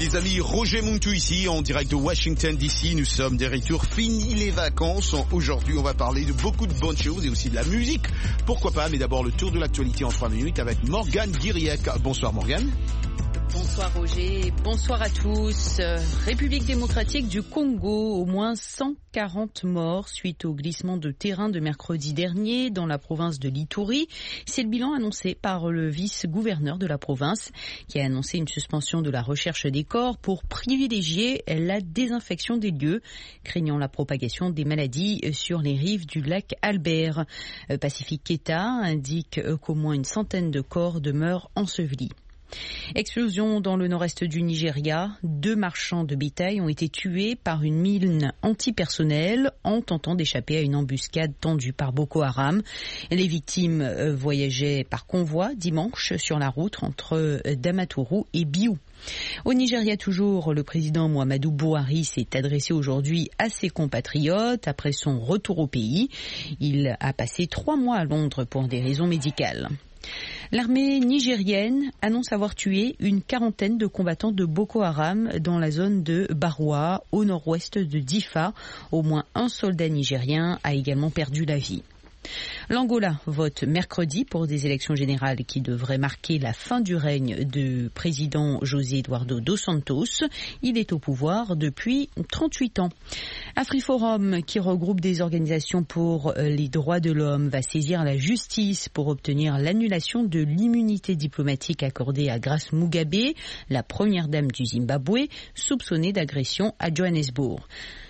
les amis, Roger Muntu ici, en direct de Washington DC. Nous sommes des retours, fini les vacances. Aujourd'hui, on va parler de beaucoup de bonnes choses et aussi de la musique. Pourquoi pas, mais d'abord le tour de l'actualité en 3 minutes avec Morgane Guiriec. Bonsoir Morgane. Bonsoir Roger, bonsoir à tous. République démocratique du Congo, au moins 140 morts suite au glissement de terrain de mercredi dernier dans la province de l'Ituri. C'est le bilan annoncé par le vice-gouverneur de la province qui a annoncé une suspension de la recherche des corps pour privilégier la désinfection des lieux, craignant la propagation des maladies sur les rives du lac Albert. Pacifique Keita indique qu'au moins une centaine de corps demeurent ensevelis. Explosion dans le nord-est du Nigeria. 2 marchands de bétail ont été tués par une mine antipersonnelle en tentant d'échapper à une embuscade tendue par Boko Haram. Les victimes voyageaient par convoi dimanche sur la route entre Damaturu et Biou. Au Nigeria toujours, le président Muhammadu Buhari s'est adressé aujourd'hui à ses compatriotes après son retour au pays. Il a passé 3 mois à Londres pour des raisons médicales. L'armée nigérienne annonce avoir tué une quarantaine de combattants de Boko Haram dans la zone de Baroua, au nord-ouest de Difa. Au moins un soldat nigérien a également perdu la vie. L'Angola vote mercredi pour des élections générales qui devraient marquer la fin du règne du président José Eduardo dos Santos. Il est au pouvoir depuis 38 ans. AfriForum, qui regroupe des organisations pour les droits de l'homme, va saisir la justice pour obtenir l'annulation de l'immunité diplomatique accordée à Grace Mugabe, la première dame du Zimbabwe, soupçonnée d'agression à Johannesburg.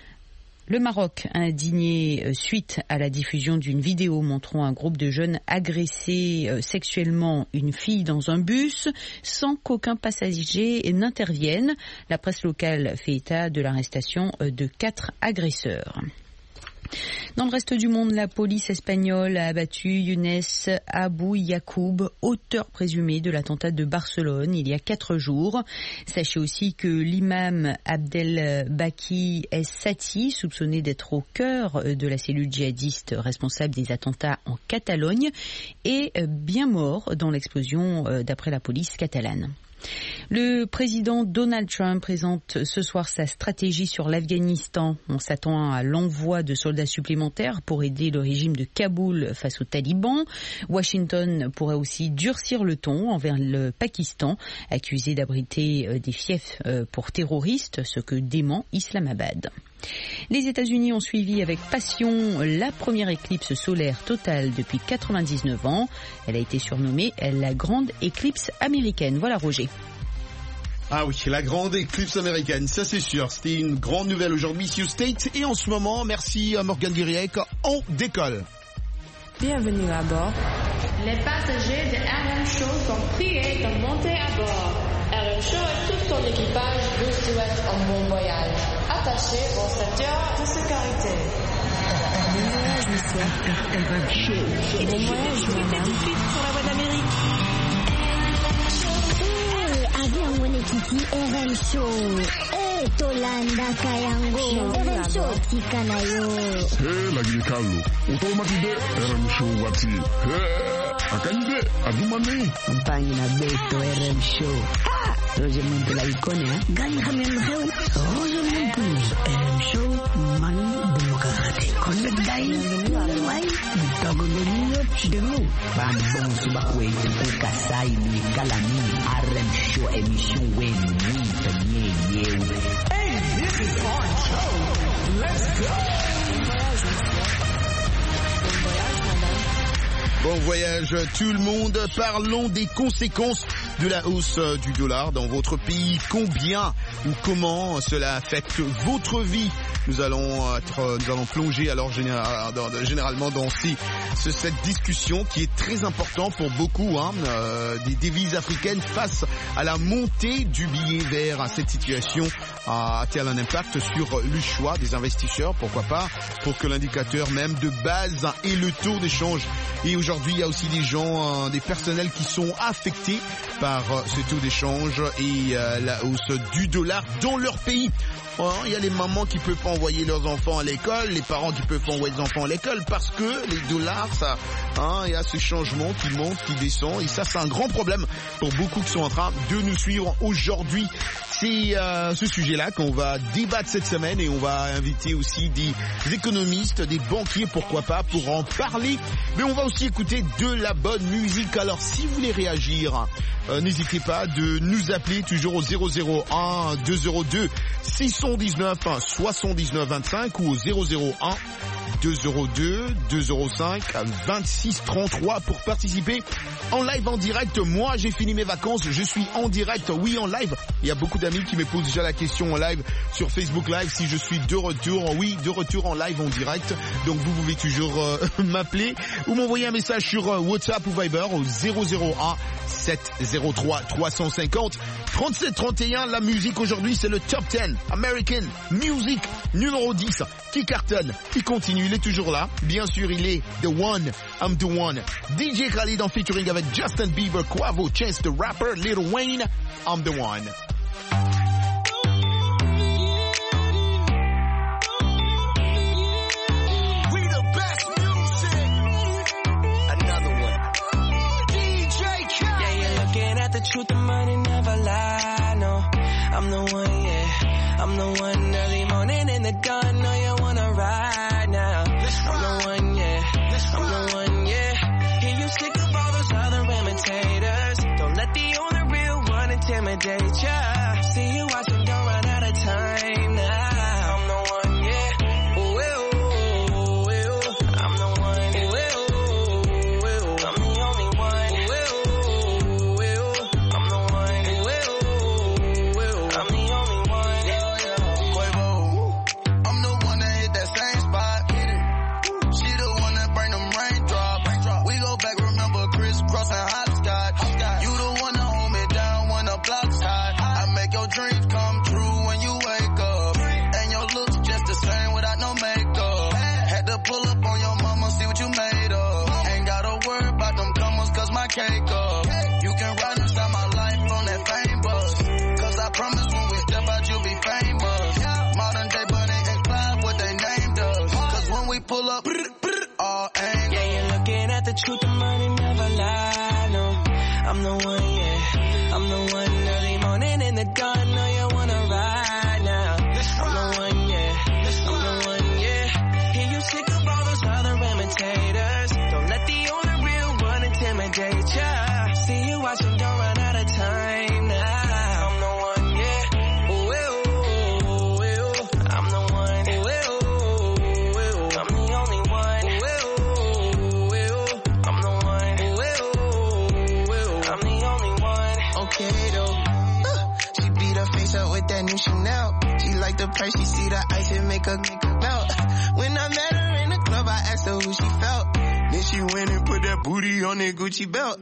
Le Maroc a indigné suite à la diffusion d'une vidéo montrant un groupe de jeunes agresser sexuellement une fille dans un bus sans qu'aucun passager n'intervienne. La presse locale fait état de l'arrestation de 4 agresseurs. Dans le reste du monde, la police espagnole a abattu Younes Abou Yacoub, auteur présumé de l'attentat de Barcelone il y a 4 jours. Sachez aussi que l'imam Abdelbaki Es-Sati, soupçonné d'être au cœur de la cellule djihadiste responsable des attentats en Catalogne, est bien mort dans l'explosion d'après la police catalane. Le président Donald Trump présente ce soir sa stratégie sur l'Afghanistan. On s'attend à l'envoi de soldats supplémentaires pour aider le régime de Kaboul face aux talibans. Washington pourrait aussi durcir le ton envers le Pakistan, accusé d'abriter des fiefs pour terroristes, ce que dément Islamabad. Les États-Unis ont suivi avec passion la première éclipse solaire totale depuis 99 ans. Elle a été surnommée la grande éclipse américaine. Voilà Roger. Ah oui, la grande éclipse américaine, ça c'est sûr. C'était une grande nouvelle aujourd'hui ici au States. Et en ce moment, merci à Morgane Guiriec, on décolle. Bienvenue à bord. Les passagers de RM Show sont priés de monter à bord. RM Show et tout son équipage vous souhaitent un bon voyage. Attachez vos ceintures de sécurité. Bon voyage, monsieur. RM Show. Bon voyage, madame. Tout de suite sur la voie d'Amérique. Avion Monekiti RM Show. Tolanda Kayango. RM Show Tikanayo. Lagi Carlo. Automatide RM Show Wati. Akande Adumane. Compagnie na Beto RM Show. Roger Muntu la icône, Gani Hamel Heu. Roger Muntu. RM Show Man Démocratique. Connect Gaï. Wai. Togo de New de nous. Bambon Subakwe. Kasai ni Kalani. RM Show émission Wen ni Hey, this is our show. Let's go. Bon voyage tout le monde. Parlons des conséquences de la hausse du dollar dans votre pays. Combien ou comment cela affecte votre vie? Nous allons plonger alors généralement dans cette discussion qui est très importante pour beaucoup des devises africaines face à la montée du billet vert. Cette situation a-t-elle un impact sur le choix des investisseurs? Pourquoi pas, pour que l'indicateur même de base ait le taux d'échange. Et aujourd'hui, il y a aussi des gens, des personnels qui sont affectés par ce taux d'échange et la hausse du dollar dans leur pays. Il y a les mamans qui peuvent pas envoyer leurs enfants à l'école, les parents qui peuvent pas envoyer les enfants à l'école parce que les dollars, ça, il y a ce changement qui monte, qui descend, et ça c'est un grand problème pour beaucoup qui sont en train de nous suivre aujourd'hui. c'est ce sujet-là qu'on va débattre cette semaine et on va inviter aussi des économistes, des banquiers, pourquoi pas, pour en parler. Mais on va aussi écouter de la bonne musique. Alors si vous voulez réagir, n'hésitez pas de nous appeler toujours au 001 202 619 79 25 ou au 001 202 205 26 33 pour participer en live en direct. Moi, j'ai fini mes vacances, je suis en direct, oui, en live. Il y a beaucoup d'amis qui me posent déjà la question en live sur Facebook Live si je suis de retour. Oui, de retour en live en direct. Donc vous pouvez toujours m'appeler ou m'envoyer un message sur WhatsApp ou Viber au 001 703 350 37 31. La musique aujourd'hui, c'est le Top 10 American Music numéro 10 qui cartonne, qui continue. Il est toujours là. Bien sûr, il est The One, I'm the One. DJ Khaled en featuring avec Justin Bieber, Quavo, Chance the Rapper, Lil Wayne, I'm the One. Truth, the money never lie, no. I'm the one, yeah. I'm the one early morning in the dawn. No, you wanna ride now. I'm the one, yeah. I'm the one, yeah. Hear you sick of all those other imitators. Don't let the only real one intimidate ya. See you watching, don't run out of time now. I'm the one, yeah. Ooh, ooh, ooh. I'm the one, ooh, ooh. I'm the only one. Cake up. You can ride inside my life on that fame bus. Cause I promise when we step out you'll be famous. Modern day Bunny and Clyde, what they named us. Cause when we pull up, all angles. Yeah, you're looking at the truth, the money never lie, no. I'm the one, yeah. I'm the one early morning in the dawn. No, you wanna ride now. I'm the one, yeah. I'm the one, yeah. Hear you sick of all those other imitators. Don't let the only real one intimidate ya. See you watching, don't run out of time now. I'm the one, yeah. Ooh, ooh, ooh. I'm the one, ooh, ooh. I'm the only one. Ooh, ooh. I'm the one, ooh, ooh. I'm the only one. Okay though. She beat her face up with that new Chanel. She like the price, she see the ice and make her melt. When I met her in the club, I asked her who she felt. Then she went and put that booty on that Gucci belt.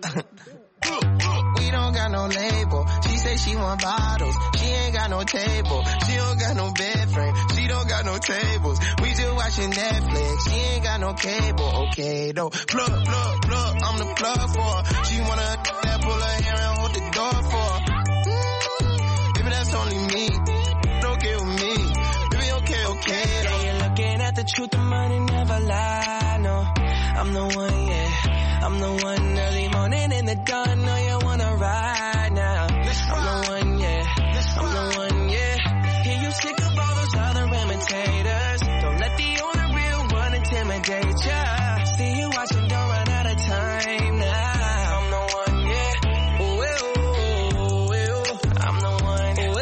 We don't got no label. She say she want bottles. She ain't got no table. She don't got no bed frame. She don't got no tables. We just watching Netflix. She ain't got no cable. Okay though. Plug. I'm the plug for her. She wanna that pull her hair and hold the door for her. Baby, that's only me. Okay with me. Baby, okay. Yeah, you're looking at the truth. The money never lie, no. I'm the one, yeah. I'm the one early morning in the dawn. No, you wanna ride now. I'm the one, yeah. I'm the one, yeah. Hear you sick of all those other imitators. Don't let the only real one intimidate ya. See you watching, don't run out of time now. I'm the one, yeah. Ooh, ooh, ooh. I'm the one, ooh,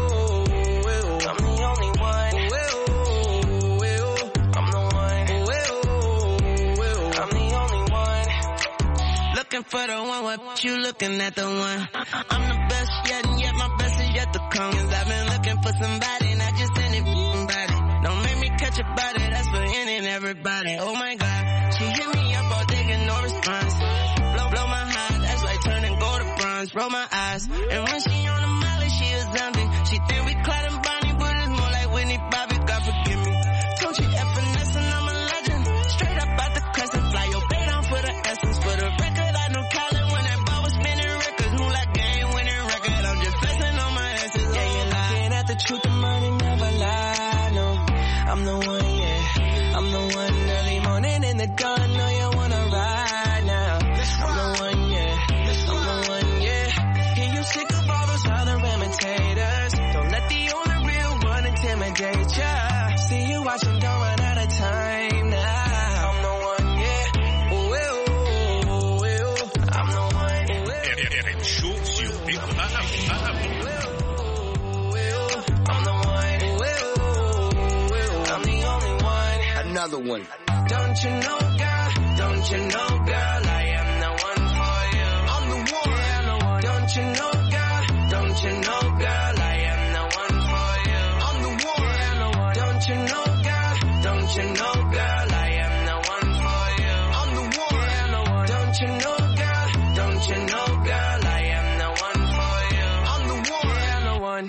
ooh. I'm the only one. Ooh, ooh. I'm the one, ooh, ooh. I'm the only one. Looking for the one, what you looking at the one? I'm the best yet, and yet my best is yet to come. Cause I've been looking for somebody, not just anybody. Don't make me catch a body, that's for any and everybody. Oh my God, she hit me up all day, get no response. Blow my heart, that's like turning gold to bronze. Roll my eyes, and when she on the molly, she is zombie. She think we Clyde and Bonnie, but it's more like Whitney Bobby, God forgive me. Don't you F finesse and I'm a legend. Straight up out the crescent, fly your bait on for the essence. For the record, I know Colin when that ball was spinning records. Move like game winning record, I'm just flexing on my essence. Yeah, you're looking at the truth, the money never lie, no. I'm the one, yeah. I'm the one early morning in the dawn. No, you wanna ride now. I'm the one, yeah. I'm the one, yeah. Hear you sick of all those other imitators. you, watch them don't run out of time now. I'm the one, yeah. Oh, I'm the one. RM Show sur I'm the one. I'm the only one. Another one. Don't you know, girl? Don't you know, girl? I am the one for you. I'm the one. Yeah, the one. Don't you know, girl? Don't you know, girl? I am the one for you. I'm the one. Yeah, the one. Don't you know, girl? Don't you know, girl? I am the one for you. I'm the one. Yeah, the one. Don't you know, girl? Don't you know, girl? I am the one for you. I'm the one. Yeah, the one.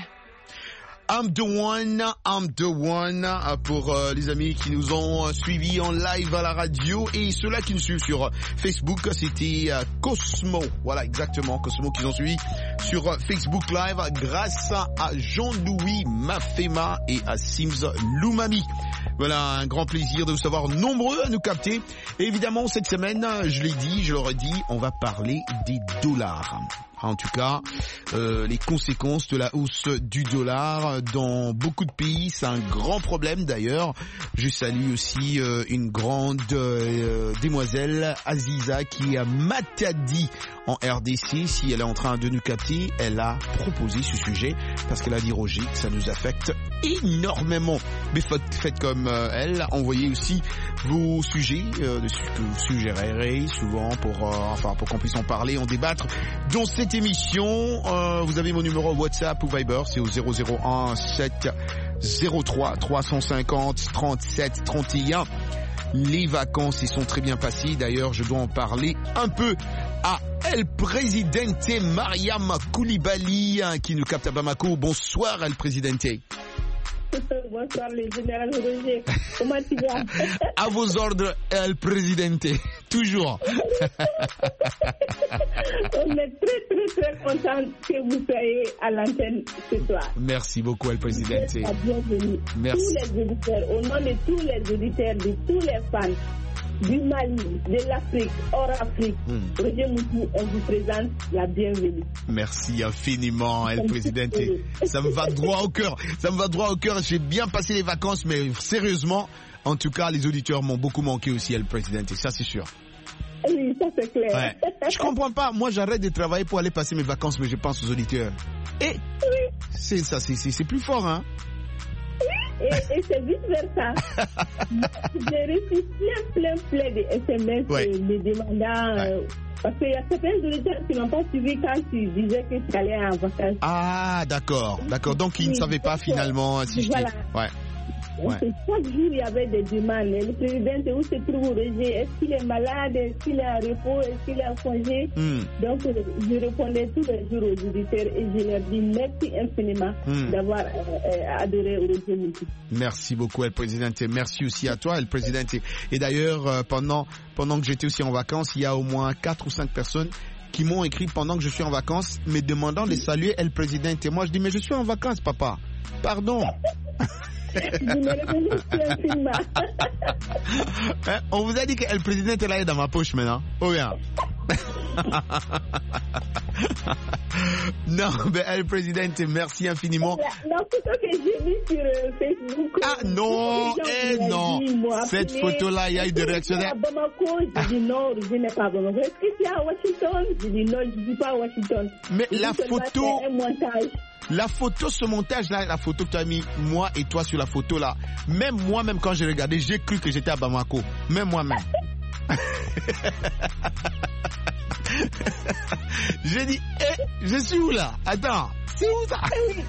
I'm the one pour les amis qui nous ont suivis en live à la radio et ceux-là qui nous suivent sur Facebook, c'était Cosmo. Voilà, exactement, Cosmo qui nous ont suivis sur Facebook Live grâce à Jean-Louis Mafema et à Sims Loumami. Voilà, un grand plaisir de vous savoir nombreux à nous capter. Et évidemment, cette semaine, je l'ai dit, je l'aurais dit, on va parler des dollars. En tout cas, les conséquences de la hausse du dollar dans beaucoup de pays, c'est un grand problème d'ailleurs. Je salue aussi une grande demoiselle, Aziza, qui m'a dit en RDC, si elle est en train de nous capter, elle a proposé ce sujet parce qu'elle a dit Roger, ça nous affecte énormément. Mais faites comme elle, envoyez aussi vos sujets de ce que vous suggérerez souvent pour qu'on puisse en parler, en débattre dans cette émission. Vous avez mon numéro WhatsApp ou Viber, c'est au 001 703 350 37 31. Les vacances, ils sont très bien passées. D'ailleurs, je dois en parler un peu à El Presidente Mariam Koulibaly qui nous capte à Bamako. Bonsoir El Presidente. Bonsoir le général Roger. Comment tu vas? À vos ordres, El Presidente. Toujours. On est très content que vous soyez à l'antenne ce soir. Merci beaucoup, El Presidente. Bienvenue. Merci. Tous les auditeurs, au nom de tous les auditeurs, de tous les fans du Mali, de l'Afrique, hors Afrique, Roger Moutou, on vous présente la bienvenue. Merci infiniment, El Presidente. Ça me va droit au cœur. Ça me va droit au cœur. J'ai bien passé les vacances, mais sérieusement, en tout cas, les auditeurs m'ont beaucoup manqué aussi, El Presidente. Ça, c'est sûr. Oui, ça c'est clair. Ouais. Je comprends pas. Moi, j'arrête de travailler pour aller passer mes vacances, mais je pense aux auditeurs. Et c'est plus fort, hein. Et c'est vice versa. J'ai reçu plein de SMS me demandant parce qu'il y a certains auditeurs qui n'ont pas suivi quand tu disais que tu allais en vacances. Ah, d'accord. Donc ils ne savaient pas finalement si voilà. Ouais. Chaque jour, il y avait des demandes. Le président, où se trouve Roger? Est-ce qu'il est malade? Est-ce qu'il est en repos? Est-ce qu'il est en congé? Donc, je répondais tous les jours aux auditeurs et je leur dis merci infiniment d'avoir adoré Roger Moutou. Merci beaucoup, El Presidente. Merci aussi à toi, El Presidente. Et d'ailleurs, pendant que j'étais aussi en vacances, il y a au moins 4 ou 5 personnes qui m'ont écrit pendant que je suis en vacances, me demandant de saluer El Presidente. Moi, je dis, mais je suis en vacances, papa. Pardon. On vous a dit que El Presidente là est dans ma poche maintenant. Oh bien. Non, mais El Presidente, merci infiniment. La photo que j'ai vue sur Facebook. Ah non, non. Cette photo-là, il y a eu des réactions. À Bamako, je dis non, je n'ai pas à Bamako. Est-ce que tu es à Washington? Je dis non, je ne suis pas à Washington. Mais la photo. Un montage. La photo, ce montage-là, la photo que tu as mis, moi et toi sur la photo-là, même moi-même quand j'ai regardé, j'ai cru que j'étais à Bamako. Même moi-même. J'ai dit, je suis où là? Attends, c'est où ça?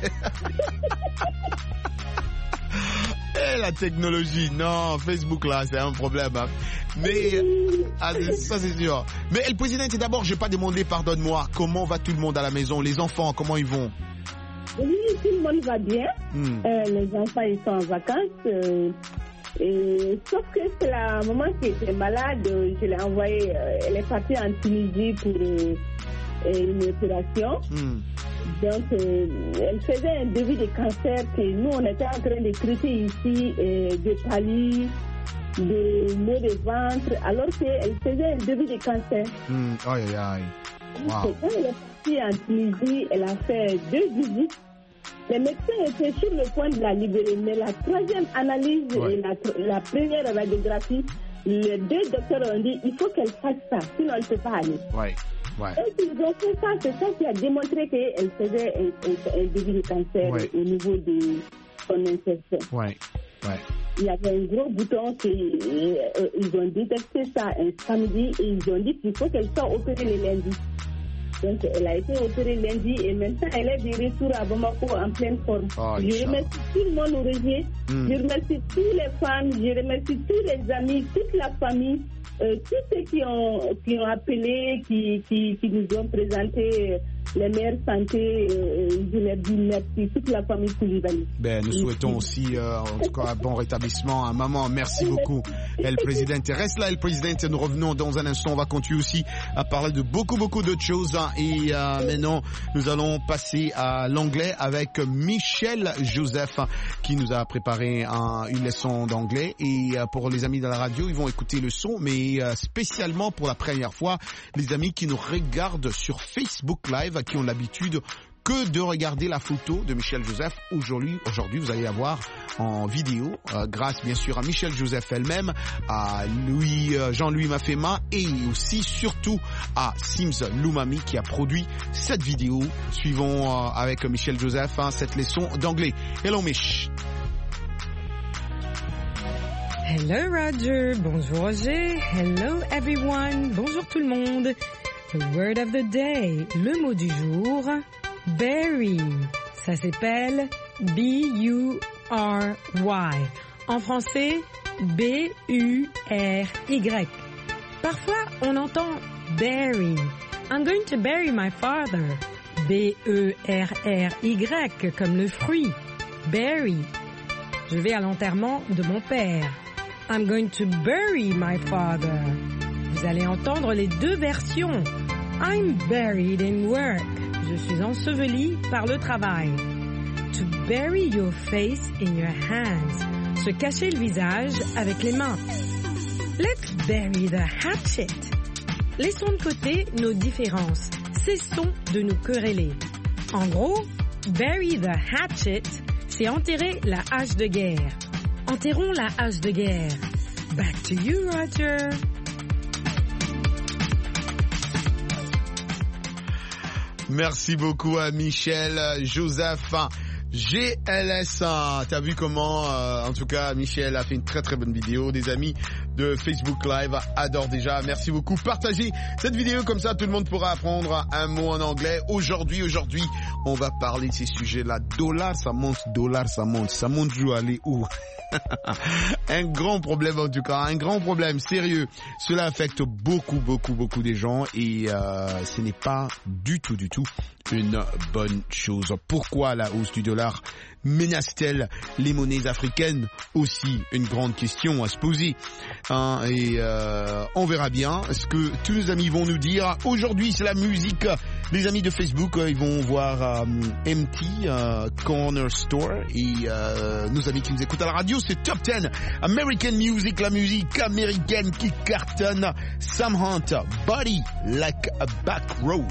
La technologie, non, Facebook là, c'est un problème. Hein. Mais, ça c'est sûr. Mais El Presidente, d'abord, je n'ai pas demandé, pardonne-moi, comment va tout le monde à la maison? Les enfants, comment ils vont? Oui, tout le monde va bien. Les enfants, ils sont en vacances. Sauf que c'est la maman qui était malade. Je l'ai envoyée. Elle est partie en Tunisie pour une opération. Donc, elle faisait un début de cancer que nous, on était en train de traiter ici, de palis, de maux de ventre, alors qu'elle faisait un début de cancer. Aïe, aïe, aïe. Wow. Quand elle est partie en Tunisie, elle a fait 2 visites Les médecins étaient sur le point de la libérer, mais la troisième analyse et la première radiographie, les deux docteurs ont dit il faut qu'elle fasse ça, sinon elle ne peut pas aller. Et ils ont fait ça, c'est ça qui a démontré qu'elle faisait un début de cancer au niveau de son intestin. Il y avait un gros bouton ils ont détecté ça un samedi et ils ont dit qu'il faut qu'elle soit opérée le lundi. Donc elle a été opérée lundi et maintenant elle est de retour à Bamako en pleine forme. Je remercie tout le monde au région, je remercie tous les fans, je remercie tous les amis, toute la famille, tous ceux qui ont appelé, qui nous ont présenté les meilleures santé. Je leur dis merci, toute la famille Koulibaly. Nous souhaitons aussi en tout cas un bon rétablissement à maman. Merci beaucoup El Presidente. Reste là El Presidente, nous revenons dans un instant. On va continuer aussi à parler de beaucoup d'autres choses. Et maintenant, nous allons passer à l'anglais avec Michel Joseph qui nous a préparé une leçon d'anglais. Et pour les amis de la radio, ils vont écouter le son, mais spécialement pour la première fois, les amis qui nous regardent sur Facebook Live, qui ont l'habitude que de regarder la photo de Michel Joseph. Aujourd'hui, vous allez la voir en vidéo, grâce bien sûr à Michel Joseph elle-même, à Jean-Louis Mafema et aussi surtout à Sims Lumami qui a produit cette vidéo. Suivons avec Michel Joseph cette leçon d'anglais. Hello Mich. Hello Roger, bonjour Roger, hello everyone, bonjour tout le monde. The word of the day, le mot du jour, berry. Ça s'appelle B-U-R-Y. En français, B-U-R-Y. Parfois, on entend bury. I'm going to bury my father. B-E-R-R-Y, comme le fruit. Berry. Je vais à l'enterrement de mon père. I'm going to bury my father. Vous allez entendre les deux versions. I'm buried in work. Je suis enseveli par le travail. To bury your face in your hands. Se cacher le visage avec les mains. Let's bury the hatchet. Laissons de côté nos différences. Cessons de nous quereller. En gros, bury the hatchet, c'est enterrer la hache de guerre. Enterrons la hache de guerre. Back to you, Roger. Merci beaucoup à Michel Joseph. GLS, t'as vu comment, en tout cas, Michel a fait une très très bonne vidéo. Des amis de Facebook Live adorent déjà. Merci beaucoup. Partagez cette vidéo comme ça, tout le monde pourra apprendre un mot en anglais. Aujourd'hui, on va parler de ces sujets-là. Dollar, ça monte. Ça monte, je vais aller où? Un grand problème en tout cas, un grand problème sérieux. Cela affecte beaucoup des gens et ce n'est pas du tout une bonne chose. Pourquoi la hausse du dollar menace-t-elle les monnaies africaines? Aussi une grande question à se poser. Et on verra bien ce que tous nos amis vont nous dire. Aujourd'hui, c'est la musique. Les amis de Facebook, ils vont voir MT Corner Store et nos amis qui nous écoutent à la radio, c'est Top 10 American Music, la musique américaine qui cartonne. Sam Hunt, Body Like a Back Road.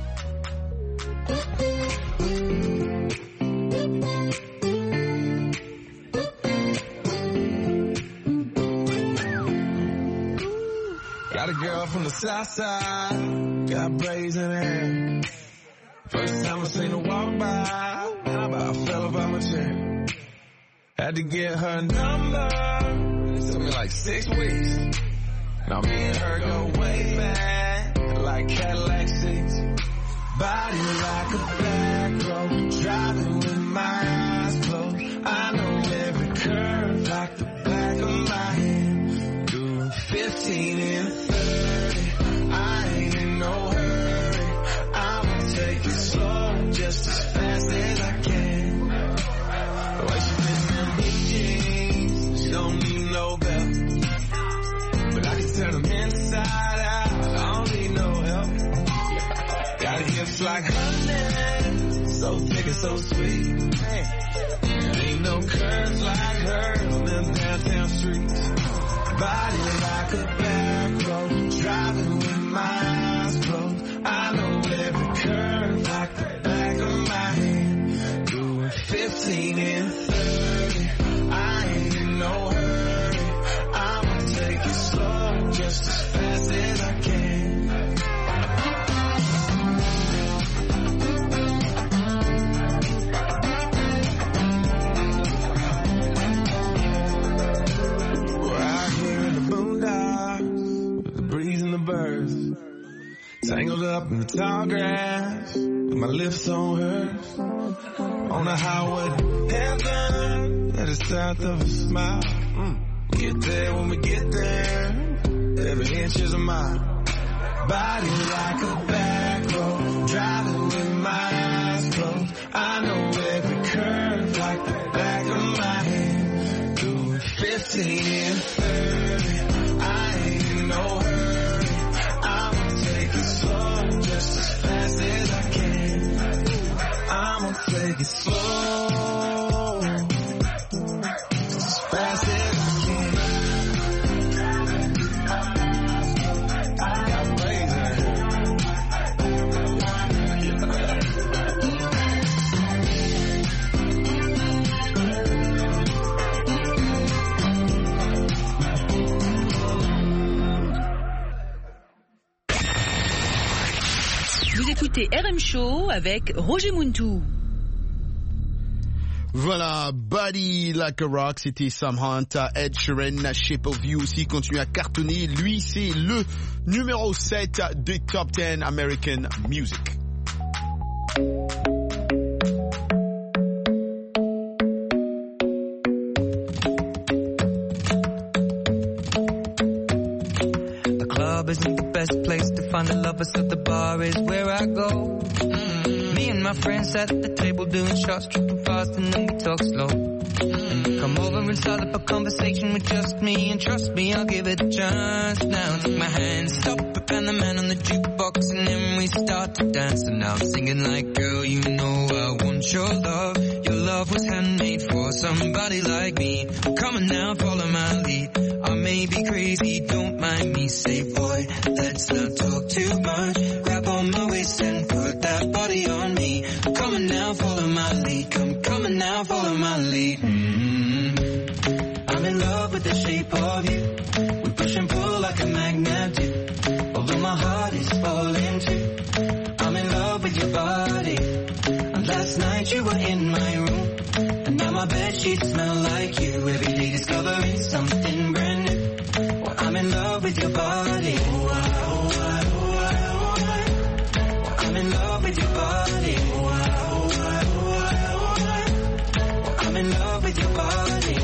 Got a girl from the south side, got braids in her hair. First time I seen her walk by, I about fell off my chair. Had to get her number, it took me like 6 weeks. Now me and her go way back, like Cadillac seats. Body like a back road, driving with my eyes closed. I know every curve like the back of my hand. Doing 15 and 30, I ain't in no hurry. I'ma take it slow, just as fast as I can. The way she fits them big jeans, she don't need no belt. But I can turn them inside out, I don't need no help. Got hips like honey, so thick and so sweet. There ain't no curves like her on them downtown streets. Body like a back road, driving with my eyes closed. I know every curve like the back of my hand. Doing Tangled up in the tall grass, with my lips on hers. On the highway to heaven, that is south of a smile. Get there when we get there, every inch is a mile. Body like a back road, driving with my eyes closed. I know every curve like the back of my hand. Doing 15 and 30, I ain't in no hurry. I'ma take it slow, just as fast as I can. I'ma take it slow, just as fast as I can. Vous écoutez RM Show avec Roger Muntou. Voilà, Body Like a Rock, c'était Sam Hunt, Ed Sheeran, Shape of You aussi continue à cartonner. Lui, c'est le numéro 7 des Top 10 American Music. The club isn't the best place to find a lover, so the bar is where I go. Me and my friends at the table doing shots, tripping fast, and then we talk slow. And you come over and start up a conversation with just me, and trust me, I'll give it a chance. Now take my hand, stop it, and the man on the jukebox, and then we start to dance. And now I'm singing like, girl, you know I want your love. Your love was handmade for somebody like me. Come on now, follow my lead. I may be crazy, don't mind me. Say, boy, let's not talk too much. Grab on my waist and put that body on me. Come on now, follow my lead. Come on now, follow my lead. I'm in love with the shape of you. We push and pull like a magnet do. Although my heart is falling too. I'm in love with your body. And last night you were in my room. And now my bedsheets smell like you. Every day discovering something brand new. Well, I'm in love with your body. I'm in love with your body. I'm in love with your body.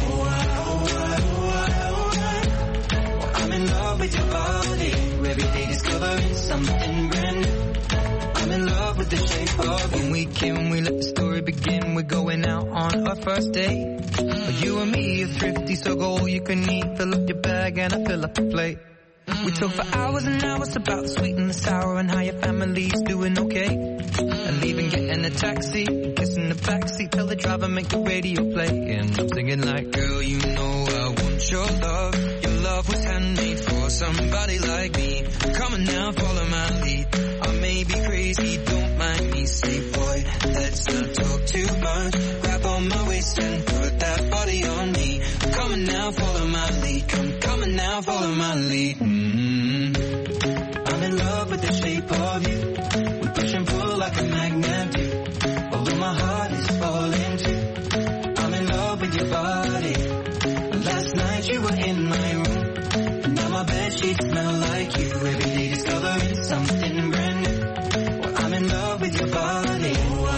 I'm in love with your body. Every day discovering something brand new. I'm in love with the shape of you. When we came, we let the story begin. We're going out on our first date. You and me are thrifty, so go all you can eat. Fill up your bag and I fill up the plate. We talk for hours and hours about the sweet and the sour and how your family's doing okay. And leaving, getting a taxi, kissing the backseat, tell the driver make the radio play. And I'm singing like, girl, you know I want your love. Your love was handmade for somebody like me. Come on now, follow my lead. I may be crazy, don't mind me. Say, boy, let's not talk too much. Grab on my waist and put that body on me. Come on now, follow my lead. Come on now, follow my lead. I'm in love with the shape of you. We push and pull like a magnet do. Although my heart is falling too. I'm in love with your body. Last night you were in my room. And now my bedsheets smell like you. Every day discovering something brand new. Well, I'm in love with your body.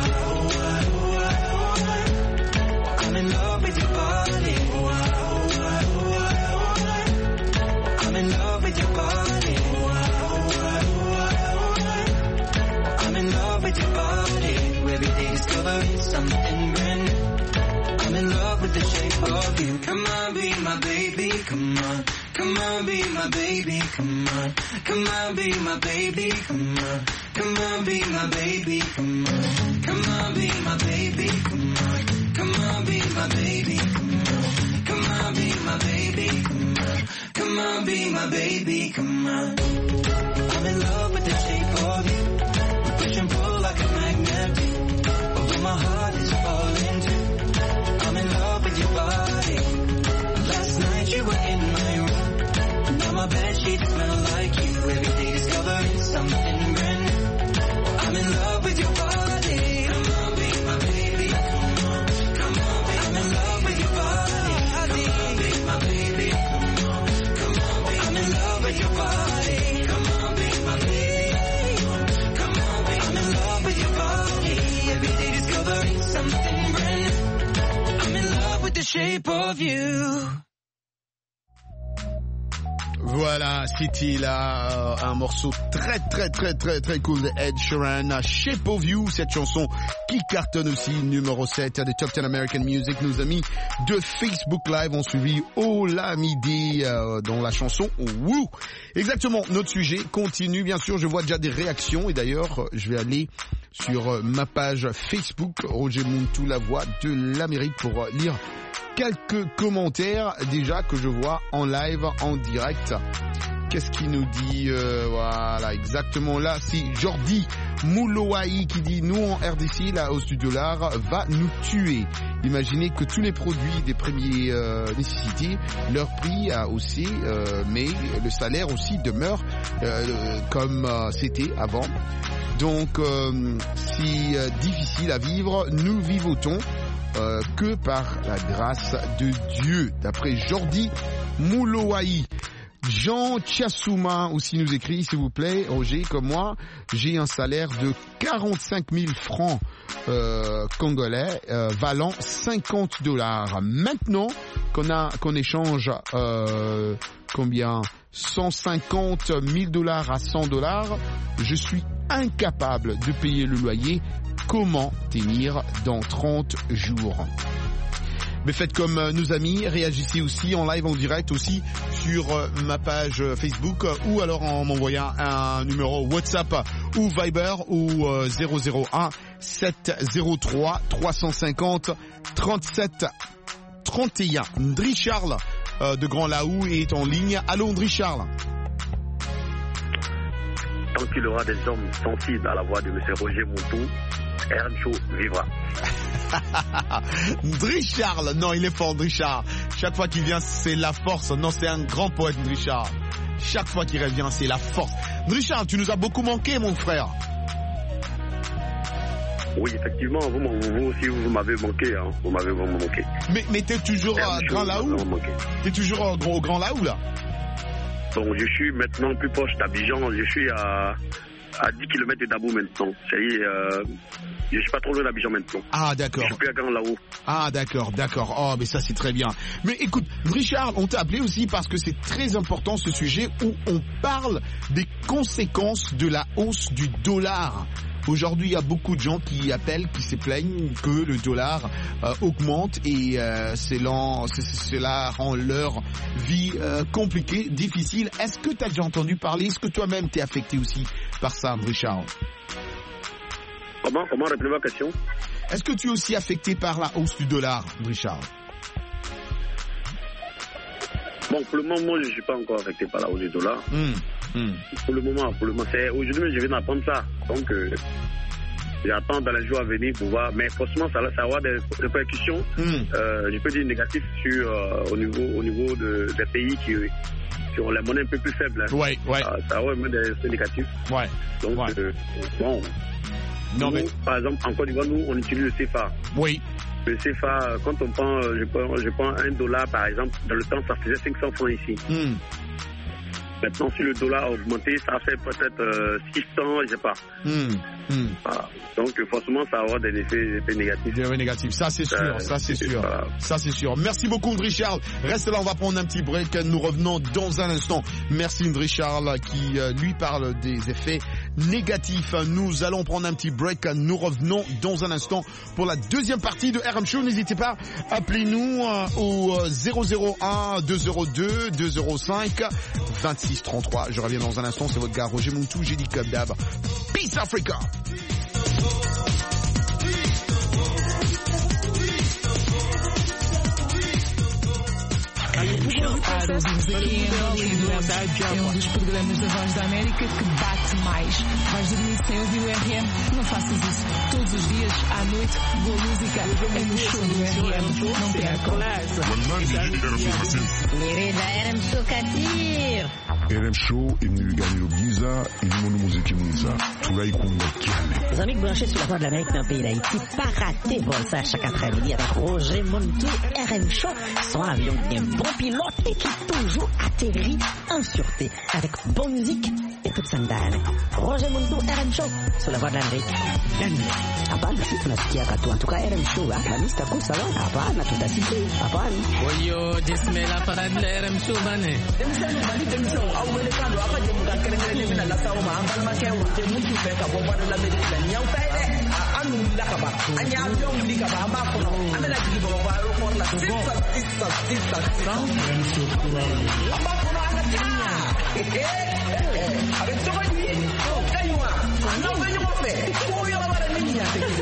I'm in love with your body. I'm in love with your body. I'm in love with your body. Every day discovering something brand new. I'm in love with the shape of you. Come on, be my baby, come on. Come on, be my baby, come on. Come on, be my baby, come on. Come on, be my baby, come on. Come on, be my baby, come on. Come on, be my baby, come on. Come on, be my baby, come on. Come on, be my baby, come on. I'm in love with the shape of you. We push and pull like a magnet do. Although my heart is falling too. I'm in love with your body. Last night you were in my room. Now my bedsheets smell like you. Every day discovering something brand new. I'm in love with your body. Come on, be my baby. Come on, come on, be I'm in love with your body. Come on, be my baby. Come on, come on, be I'm in love with your body. Come on, be my baby. of you. Voilà, c'était là un morceau très cool de Ed Sheeran, Shape of You, cette chanson qui cartonne aussi, numéro 7 des Top 10 American Music. Nos amis de Facebook Live ont suivi Olamide dans la chanson Woo. Exactement, notre sujet continue, bien sûr, je vois déjà des réactions et d'ailleurs, je vais aller sur ma page Facebook, Roger Muntu, la voix de l'Amérique, pour lire quelques commentaires déjà que je vois en live, en direct. Qu'est-ce qu'il nous dit voilà, exactement là, c'est Jordi Mouloaï qui dit « Nous en RDC, la hausse du dollar va nous tuer. Imaginez que tous les produits des premières nécessités, leur prix a haussé, mais le salaire aussi demeure comme c'était avant. Donc, c'est difficile à vivre. Nous vivotons que par la grâce de Dieu. » D'après Jordi Mouloaï. Jean Chiassouma aussi nous écrit, s'il vous plaît, Roger, comme moi, j'ai un salaire de 45 000 francs congolais, valant $50. Maintenant qu'on échange combien 150 000 $ à $100, je suis incapable de payer le loyer. Comment tenir dans 30 jours? Mais faites comme nos amis, réagissez aussi en live, en direct aussi sur ma page Facebook ou alors en m'envoyant un numéro WhatsApp ou Viber ou 001 703 350 37 31. Ndri Charles de Grand Laou est en ligne. Allô Ndri Charles. Tant qu'il aura des hommes sensibles à la voix de M. Roger Muntu, RM Show vivra. Ndrichard, non, il est fort, Ndrichard. Chaque fois qu'il vient, c'est la force. Non, c'est un grand poète, Ndrichard. Chaque fois qu'il revient, c'est la force. Ndrichard, tu nous as beaucoup manqué, mon frère. Oui, effectivement, vous aussi, vous m'avez manqué. Hein. Vous m'avez vraiment manqué. Mais t'es toujours à Grand Laou? T'es toujours au Grand Laou, là? Donc, je suis maintenant plus proche d'Abidjan. Je suis à 10 km d'Abou maintenant. Je suis pas trop loin d'Abidjan maintenant. Ah, d'accord. Je suis plus à Grand Laou. Ah, d'accord. Oh, mais ça, c'est très bien. Mais écoute, Richard, on t'a appelé aussi parce que c'est très important ce sujet où on parle des conséquences de la hausse du dollar. Aujourd'hui, il y a beaucoup de gens qui appellent, qui se plaignent que le dollar augmente et cela rend leur vie compliquée, difficile. Est-ce que tu as déjà entendu parler? Est-ce que toi-même t'es affecté aussi par ça, Richard? Comment répondez ma question? Est-ce que tu es aussi affecté par la hausse du dollar, Richard? Bon, pour le moment, je ne suis pas encore affecté par la hausse du dollar. Pour le moment, c'est aujourd'hui, je viens d'apprendre ça. Donc, j'attends dans les jours à venir pour voir. Mais forcément, ça va avoir des répercussions, je peux dire négatives au niveau des pays qui ont la monnaie un peu plus faible. Hein. Ouais. Ça va avoir des effets négatifs. Ouais. Donc, bon. Non, nous, par exemple, en Côte d'Ivoire, nous, on utilise le CFA. Oui. Le CFA, quand on prend, je prends $1 par exemple, dans le temps, ça faisait 500 francs ici. Maintenant, si le dollar a augmenté, ça fait peut-être 600, je sais pas. Voilà. Donc, forcément, ça va avoir des effets négatifs. Des effets négatifs, ça c'est sûr, Voilà. Ça c'est sûr. Merci beaucoup, Ndrichard. Reste là, on va prendre un petit break. Nous revenons dans un instant. Merci, Ndrichard, qui lui parle des effets négatifs. Nous allons prendre un petit break. Nous revenons dans un instant pour la deuxième partie de RM Show. N'hésitez pas, appelez-nous au 001 202 205 2633. Je reviens dans un instant. C'est votre gars Roger Muntu. J'ai dit comme d'hab. Peace Africa. É um dos programas da Voz da América que bate mais. Vais dormir sem ouvir o RM? Não faças isso. Todos os dias, à noite, boa música é no show do RM. Não percam. RM Show Kadir. RM Show imni gagner Giza, imni muziki Mwiza. Tulai kumba kiane. Les amis branchés sur la Voix de l'Amérique dans le pays d'Haïti, pas rater ça chaque après-midi avec Roger Muntu. RM Show, son avion bien bon pilote et qui toujours atterrit en sûreté avec bonne musique et toute sandale. Roger Mundo, RM Show, sur la voie de l'Amérique. Hapana, si tunasikia katu. En tout cas, RM Show, Mr. Kusawa, hapana, tutasikia, hapana. Oyo, jismela parade la RM Show, bane. Demsani mali demsani, awele kando, apa jemuka kere mina la sauma, ambal makewa, jemuki feka, boba de l'Amérique, la nyau taide, anu lakaba, anya avion likaba, amakono, amena jibo, waro for la sisa. Amakono anatia. Avec ce qu'on dit, non, venez m'en faire. Pour y avoir la ligne.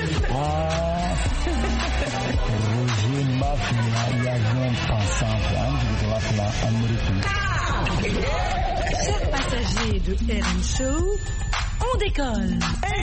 Roger Mafia, il y a un pensant, de la américaine. Chers passagers de RM Show, on décolle.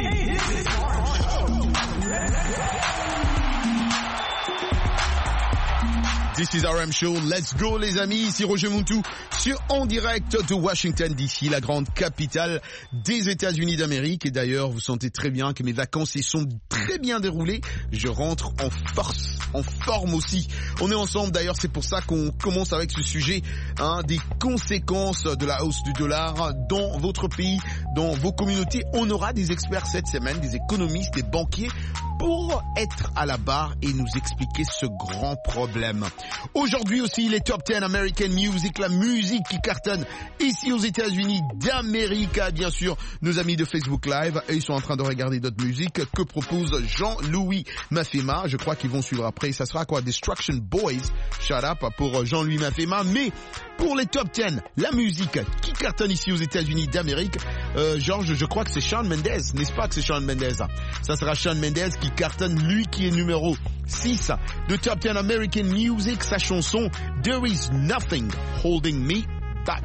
This is RM Show, let's go les amis, ici Roger Muntu sur En Direct de Washington DC, la grande capitale des États-Unis d'Amérique. Et d'ailleurs, vous sentez très bien que mes vacances se sont très bien déroulées. Je rentre en force, en forme aussi. On est ensemble d'ailleurs, c'est pour ça qu'on commence avec ce sujet, des conséquences de la hausse du dollar dans votre pays, dans vos communautés. On aura des experts cette semaine, des économistes, des banquiers pour être à la barre et nous expliquer ce grand problème. Aujourd'hui aussi, les Top 10 American Music, la musique qui cartonne ici aux États-Unis d'Amérique. Bien sûr, nos amis de Facebook Live, ils sont en train de regarder d'autres musiques. Que propose Jean-Louis Mafema? Je crois qu'ils vont suivre après. Ça sera quoi? Destruction Boys. Shout up pour Jean-Louis Mafema. Mais pour les Top 10, la musique qui cartonne ici aux États-Unis d'Amérique, Georges, je crois que c'est Shawn Mendes. N'est-ce pas que c'est Shawn Mendes? Ça sera Shawn Mendes qui cartonne, lui qui est numéro 6 de Top 10 American Music, sa chanson There Is Nothing Holding Me Back.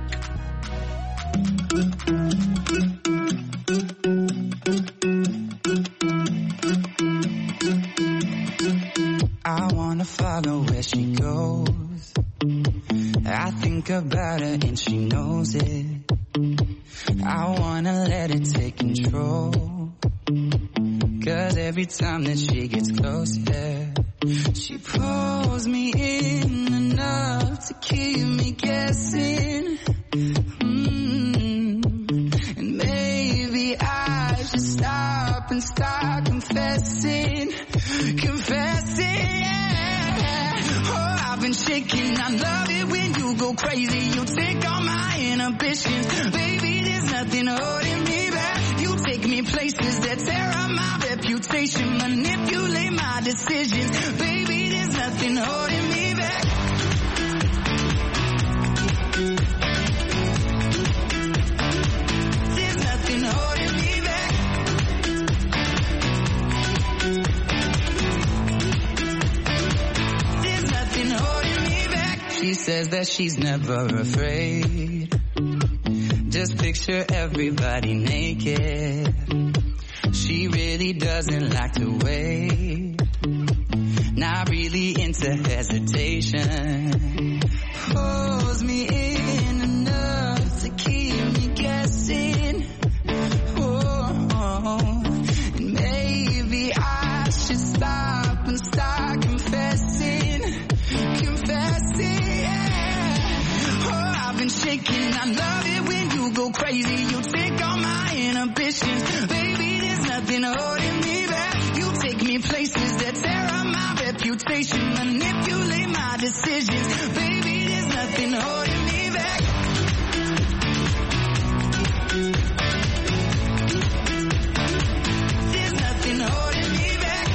I wanna follow where she goes. I think about her and she knows it. I wanna let it take control. 'Cause every time that she gets closer, she pulls me in enough to keep me guessing. And maybe I should stop and start confessing, yeah. Oh, I've been shaking, I love it when you go crazy. You take all my inhibitions, baby, there's nothing holding me back. You take me places that tear up my reputation, manipulate my decisions, baby, there's nothing holding me back. There's nothing holding me back. There's nothing holding me back. She says that she's never afraid. Just picture everybody naked. She really doesn't like to wait. Not really into hesitation. Pulls me in enough to keep me guessing. Oh, and maybe I should stop and start confessing, yeah. Oh, I've been shaking, I love it when you go crazy. You take all my inhibitions, baby, there's nothing holding me back. You take me places that tear up my reputation, manipulate my decisions, baby, there's nothing holding me back. There's nothing holding me back.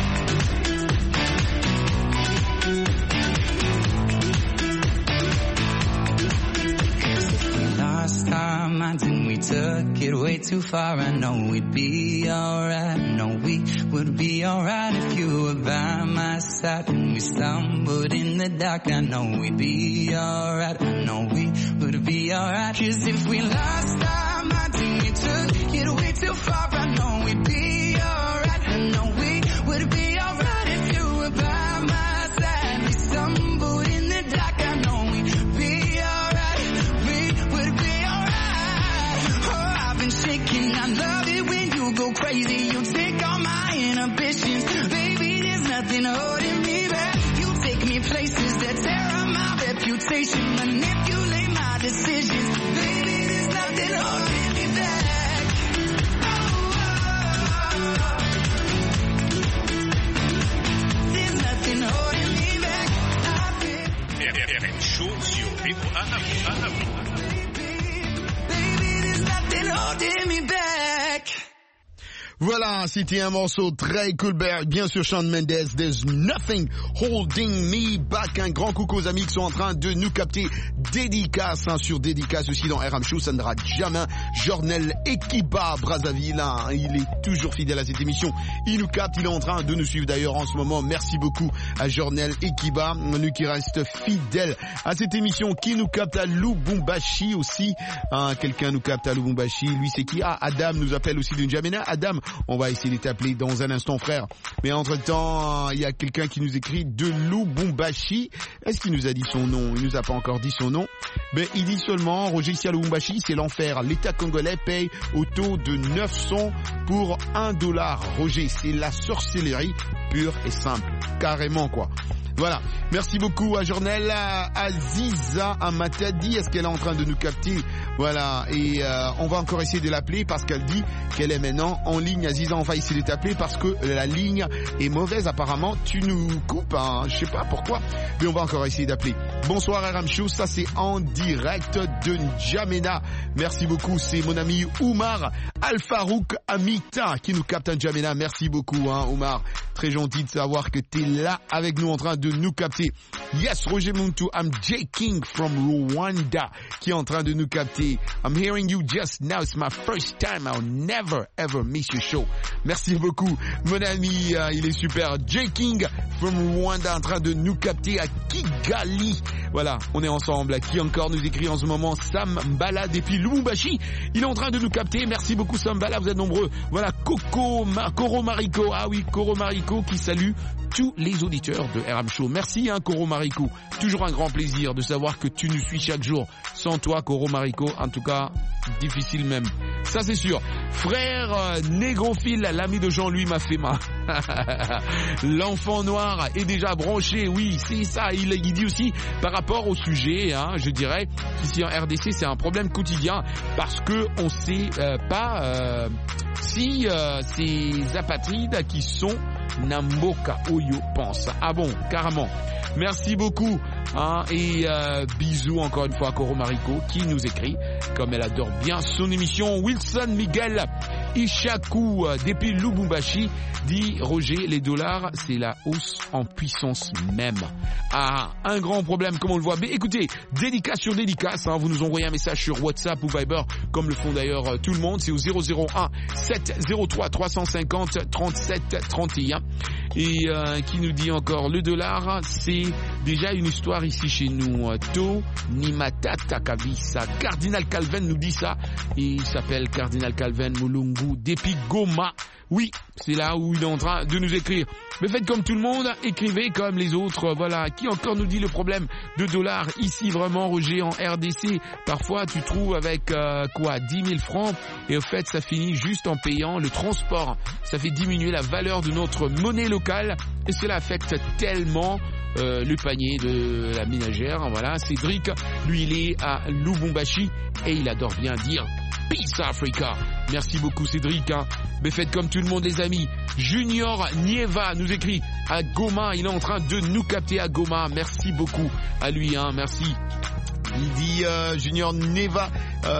Lost our minds and we took it way too far. I know we'd be alright. I know we would be alright if you were by my side. When we stumbled in the dark, I know we'd be alright. I know we would be alright. 'Cause if we lost our minds and we took it way too far, I know we'd be alright. I know we would be alright if you were by my side. We stumbled in the dark, I know we'd be alright. We would be alright. Oh, I've been shaking, I love it when you go crazy. You take all my inhibitions, baby, there's nothing holding me back. You take me places that tear up my reputation, manipulate my decisions. Voilà, c'était un morceau très cool, bien sûr Shawn Mendes, There's Nothing Holding Me Back. Un grand coucou aux amis qui sont en train de nous capter. Dédicace, sur dédicace aussi dans RM Show, ça ne rate jamais. Jornel Ekiba Brazzaville, il est toujours fidèle à cette émission. Il nous capte, il est en train de nous suivre d'ailleurs en ce moment. Merci beaucoup à Jornel Ekiba, nous qui reste fidèle à cette émission, qui nous capte à Lubumbashi aussi. Quelqu'un nous capte à Lubumbashi, lui c'est qui? Adam nous appelle aussi de N'Djamena. Adam, on va essayer de t'appeler dans un instant, frère. Mais entre-temps, il y a quelqu'un qui nous écrit de Lubumbashi. Est-ce qu'il nous a dit son nom? Il nous a pas encore dit son nom. Mais il dit seulement, Roger, ici à Lubumbashi, c'est l'enfer. L'État congolais paye au taux de 900 pour $1. Roger, c'est la sorcellerie pure et simple. Carrément, quoi. Voilà. Merci beaucoup à Journel, à Aziza Amatadi. Est-ce qu'elle est en train de nous capter? Voilà. Et on va encore essayer de l'appeler parce qu'elle dit qu'elle est maintenant en ligne. Aziza, on va essayer de t'appeler parce que la ligne est mauvaise. Apparemment, tu nous coupes. Je sais pas pourquoi. Mais on va encore essayer d'appeler. Bonsoir RM Show. Ça, c'est en direct de N'Djamena. Merci beaucoup. C'est mon ami Oumar Al-Farouk Amita qui nous capte à N'Djamena. Merci beaucoup, Oumar. Très gentil de savoir que tu es là avec nous en train de nous capter. Yes, Roger Muntu, I'm J. King from Rwanda qui est en train de nous capter. I'm hearing you just now. It's my first time. I'll never ever miss your show. Merci beaucoup. Mon ami, il est super. J. King from Rwanda en train de nous capter à Kigali. Voilà, on est ensemble. Qui encore nous écrit en ce moment? Sam Mbala depuis Lubumbashi. Il est en train de nous capter. Merci beaucoup Sam Mbala, vous êtes nombreux. Voilà, Koro Mariko. Ah oui, Koro Mariko qui salue tous les auditeurs de RM Show. Merci Koro Mariko. Toujours un grand plaisir de savoir que tu nous suis chaque jour. Sans toi Koro Mariko, en tout cas, difficile même. Ça c'est sûr. Frère Négrophile, l'ami de Jean-Louis m'a fait mal. L'enfant noir est déjà branché. Oui, c'est ça. Il dit aussi par rapport au sujet, je dirais qu'ici en RDC c'est un problème quotidien parce que on sait pas si ces apatrides qui sont Namboka Oyo pense. Ah bon, carrément. Merci beaucoup. Et bisous encore une fois à Koro Mariko qui nous écrit comme elle adore bien son émission. Wilson Miguel Ishaku depuis Lubumbashi dit Roger, les dollars c'est la hausse en puissance même. Un grand problème comme on le voit. Mais écoutez, dédicace sur dédicace, vous nous envoyez un message sur WhatsApp ou Viber comme le font d'ailleurs tout le monde. C'est au 001 703 350 37 31 et qui nous dit encore le dollar c'est déjà une histoire ici chez nous. To Nimatata Kavisa. Cardinal Calvin nous dit ça. Et il s'appelle Cardinal Calvin Mulungu depuis Goma. Oui, c'est là où il est en train de nous écrire. Mais faites comme tout le monde, écrivez comme les autres. Voilà, qui encore nous dit le problème de dollars ici vraiment, Roger, en RDC. Parfois, tu trouves avec 10 000 francs et au fait, ça finit juste en payant le transport. Ça fait diminuer la valeur de notre monnaie locale et cela affecte tellement le panier de la ménagère. Voilà, Cédric, lui, il est à Lubumbashi et il adore bien dire Peace Africa. Merci beaucoup Cédric. Mais faites comme tout le monde les amis. Junior Nieva nous écrit à Goma. Il est en train de nous capter à Goma. Merci beaucoup à lui. Merci. Il dit Junior Nieva,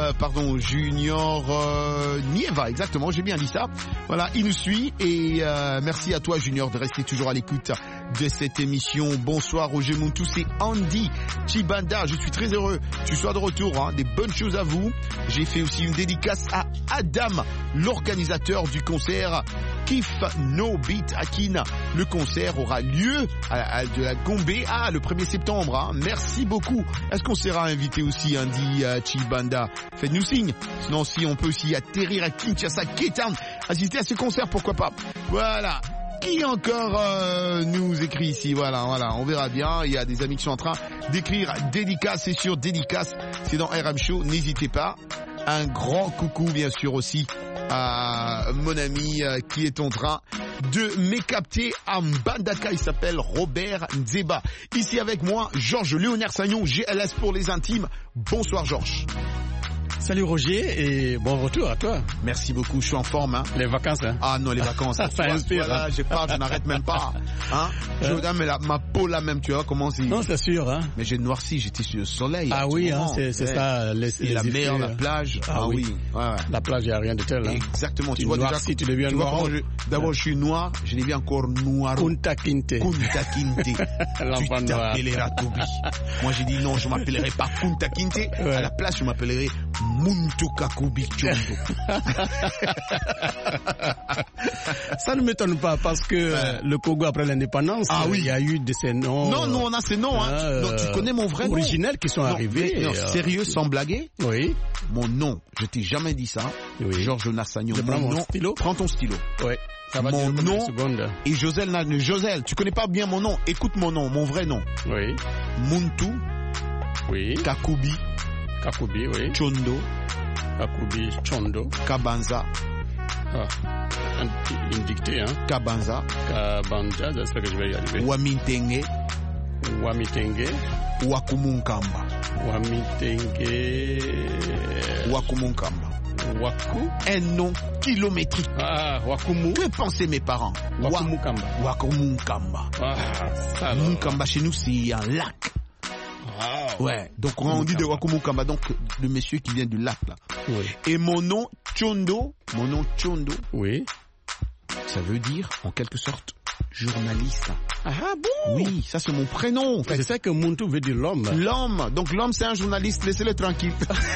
exactement, j'ai bien dit ça. Voilà, il nous suit et merci à toi Junior de rester toujours à l'écoute de cette émission. Bonsoir Roger Muntu, c'est Andy Chibanda. Je suis très heureux que tu sois de retour. Des bonnes choses à vous. J'ai fait aussi une dédicace à Adam, l'organisateur du concert Kif No Beat Akin. Le concert aura lieu de la Gombe le 1er septembre. Merci beaucoup. Est-ce qu'on sera invité aussi, Andy Chibanda? Faites-nous signe. Sinon, si on peut aussi atterrir à Kinshasa, K-Town, assister à ce concert, pourquoi pas. Voilà. Qui encore nous écrit ici? Voilà, on verra bien. Il y a des amis qui sont en train d'écrire dédicace et sur dédicace. C'est dans RM Show, n'hésitez pas. Un grand coucou bien sûr aussi à mon ami qui est en train de me capter à Mbandaka. Il s'appelle Robert Nzeba. Ici avec moi, Georges Léonard Sagnon, GLS pour les intimes. Bonsoir Georges. Salut Roger et bon retour à toi. Merci beaucoup, je suis en forme. Hein. Les vacances, hein. Ah non, les vacances. Ça inspire. Voilà, je parle, je n'arrête même pas. Hein. Mais ma peau là même, tu vois comment c'est. Non, c'est sûr. Hein. Mais j'ai noirci, j'étais sur le soleil. Ah oui, hein, c'est ça. Et la mer, la plage. Ah oui. Ouais. La plage, il n'y a rien de tel. Hein. Exactement. Tu vois déjà si tu deviens noir. D'abord, je suis noir, je deviens encore noir. Kunta Kinte. Tu t'appelleras Toby. Moi, j'ai dit non, je m'appellerai pas Kunta Kinte. À la place, je m'appellerai Muntu Kakubi Chondo. Ça ne m'étonne pas parce que le Congo après l'indépendance, il y a eu de ces noms. Non, nous on a ces noms. Hein. Donc, tu connais mon vrai nom originel qui sont arrivés. Non, sérieux, sans blaguer. Oui. Mon nom, je t'ai jamais dit ça. Oui. Georges Nassagnon. Je prends mon stylo. Prends ton stylo. Oui. Ça va mon nom et Josel, tu connais pas bien mon nom. Écoute mon nom, mon vrai nom. Oui. Muntu. Oui. Kakubi, oui. Chondo. Kakubi, Chondo. Kabanza. Une dictée, hein. Kabanza, j'espère que je vais y arriver. Wamitenge. Wakumunkamba. Waku. Un nom kilométrique. Wakumu. Que pensaient mes parents? Wakumunkamba. Munkamba chez nous c'est un lac. Wow. Ouais, donc on dit de Wakumunkamba, donc le monsieur qui vient du lac là. Oui. Et mon nom Chondo. Oui. Ça veut dire en quelque sorte journaliste. Ah bon? Oui, ça c'est mon prénom en fait. C'est ça que Muntu veut dire l'homme. L'homme, donc l'homme c'est un journaliste, laissez-le tranquille.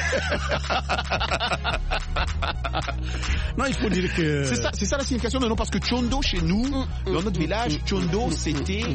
Non, il faut dire que... C'est ça la signification de nom, parce que Chondo chez nous, dans notre village, Chondo c'était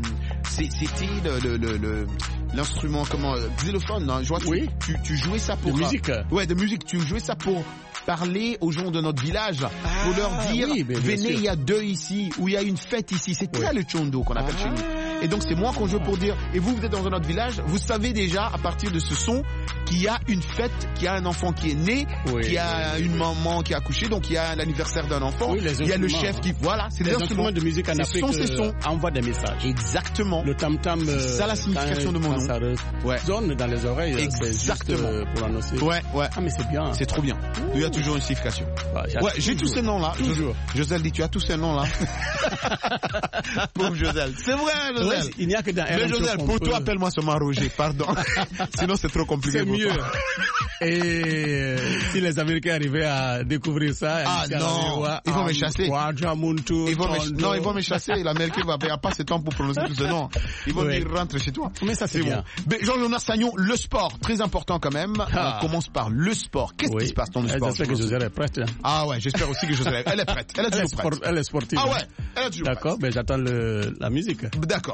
l'instrument, xylophone, non? Je vois, tu jouais ça pour... De musique. Ouais, de musique, tu jouais ça pour parler aux gens de notre village, pour leur dire, venez, il y a deuil ici, ou il y a une fête ici. C'est ça le Chondo qu'on appelle chez nous. Et donc c'est moi qu'on joue pour dire, et vous êtes dans un autre village, vous savez déjà à partir de ce son qu'il y a une fête, qu'il y a un enfant qui est né, qu'il y a une maman qui a accouché, donc il y a l'anniversaire d'un enfant, il y a le chef qui... Voilà, c'est les instruments de musique en Afrique envoient des messages. Exactement. Le tam-tam, c'est ça la signification de mon nom. Ça résonne dans les oreilles. Exactement. C'est juste pour annoncer. Ouais. Ah mais c'est bien. C'est trop bien. Il y a toujours une signification. Ouais, j'ai tous ces noms-là. Josel dit, tu as tous ces noms-là. Pauvre Josel. C'est vrai, Josel. Il n'y a que dans mais Josel, pour toi, appelle-moi seulement Roger, pardon. Sinon, c'est trop compliqué. C'est mieux. Et si les Américains arrivaient à découvrir ça, non, ils vont me chasser. Ils vont me chasser. L'Américain va pas ce temps pour prononcer tous ces noms. Ils vont dire rentre chez toi. Mais ça c'est bien. Bon. Jean-Jonas Sagnon, le sport, très important quand même. On commence par le sport. Qu'est-ce qui se passe dans le sport? J'espère que Joselle est prête. Ah ouais, j'espère aussi que Joselle elle est prête. Elle est toujours prête. Elle est sportive. Ah ouais, elle est toujours prête. D'accord, ben j'attends la musique. D'accord.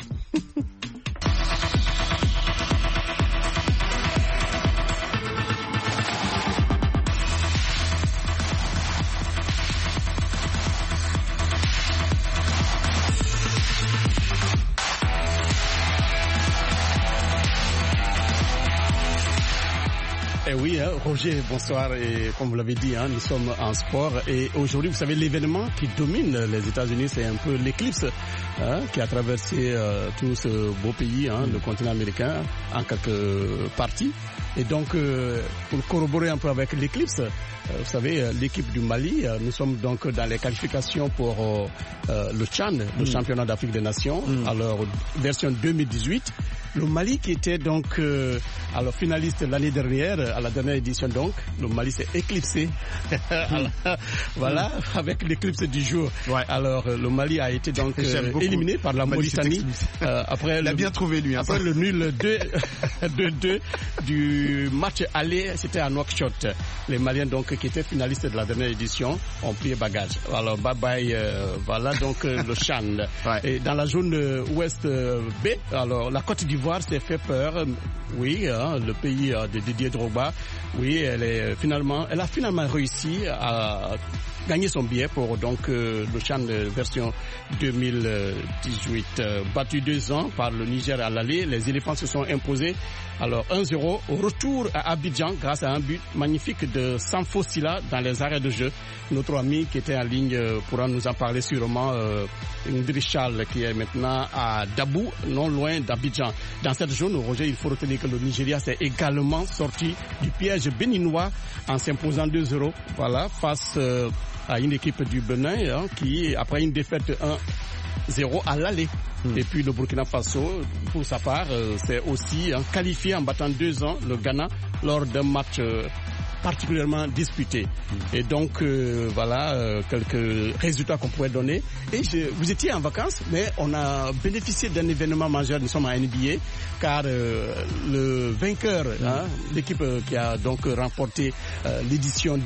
Eh oui, Roger, bonsoir. Et comme vous l'avez dit, nous sommes en sport. Et aujourd'hui, vous savez, l'événement qui domine les États-Unis, c'est un peu l'éclipse qui a traversé tout ce beau pays, le continent américain, en quelques parties. Et donc, pour corroborer un peu avec l'éclipse, vous savez, l'équipe du Mali, nous sommes donc dans les qualifications pour le Tchad, le championnat d'Afrique des Nations, alors version 2018. Le Mali qui était donc alors finaliste l'année dernière, à la dernière édition donc, le Mali s'est éclipsé. Voilà, avec l'éclipse du jour. Ouais. Alors le Mali a été donc éliminé par la Mauritanie. Après il a bien trouvé lui. Après le nul 2-2 du match aller, c'était à Nouakchott. Les Maliens donc qui étaient finalistes de la dernière édition ont plié bagage. Alors bye bye, voilà donc le Chan. Ouais. Et dans la zone ouest B, alors la Côte d'Ivoire s'est fait peur. Oui, le pays de Didier Drogba. Oui, elle a finalement réussi à gagner son billet pour donc le Chan version 2018. Battu 2 ans par le Niger à l'aller, les éléphants se sont imposés. Alors 1-0 au retour retour à Abidjan grâce à un but magnifique de Sanfo Sila dans les arrêts de jeu. Notre ami qui était en ligne pourra nous en parler sûrement, Idriss Charles, qui est maintenant à Dabou, non loin d'Abidjan. Dans cette zone, Roger, il faut retenir que le Nigeria s'est également sorti du piège béninois en s'imposant 2-0, voilà, face à une équipe du Bénin qui, après une défaite 1-0 à l'aller. Et puis le Burkina Faso, pour sa part, s'est aussi qualifié en battant 2-1 le Ghana lors d'un match particulièrement disputé. Et donc, voilà quelques résultats qu'on pourrait donner. Et vous étiez en vacances, mais on a bénéficié d'un événement majeur. Nous sommes à NBA, car le vainqueur, l'équipe qui a donc remporté l'édition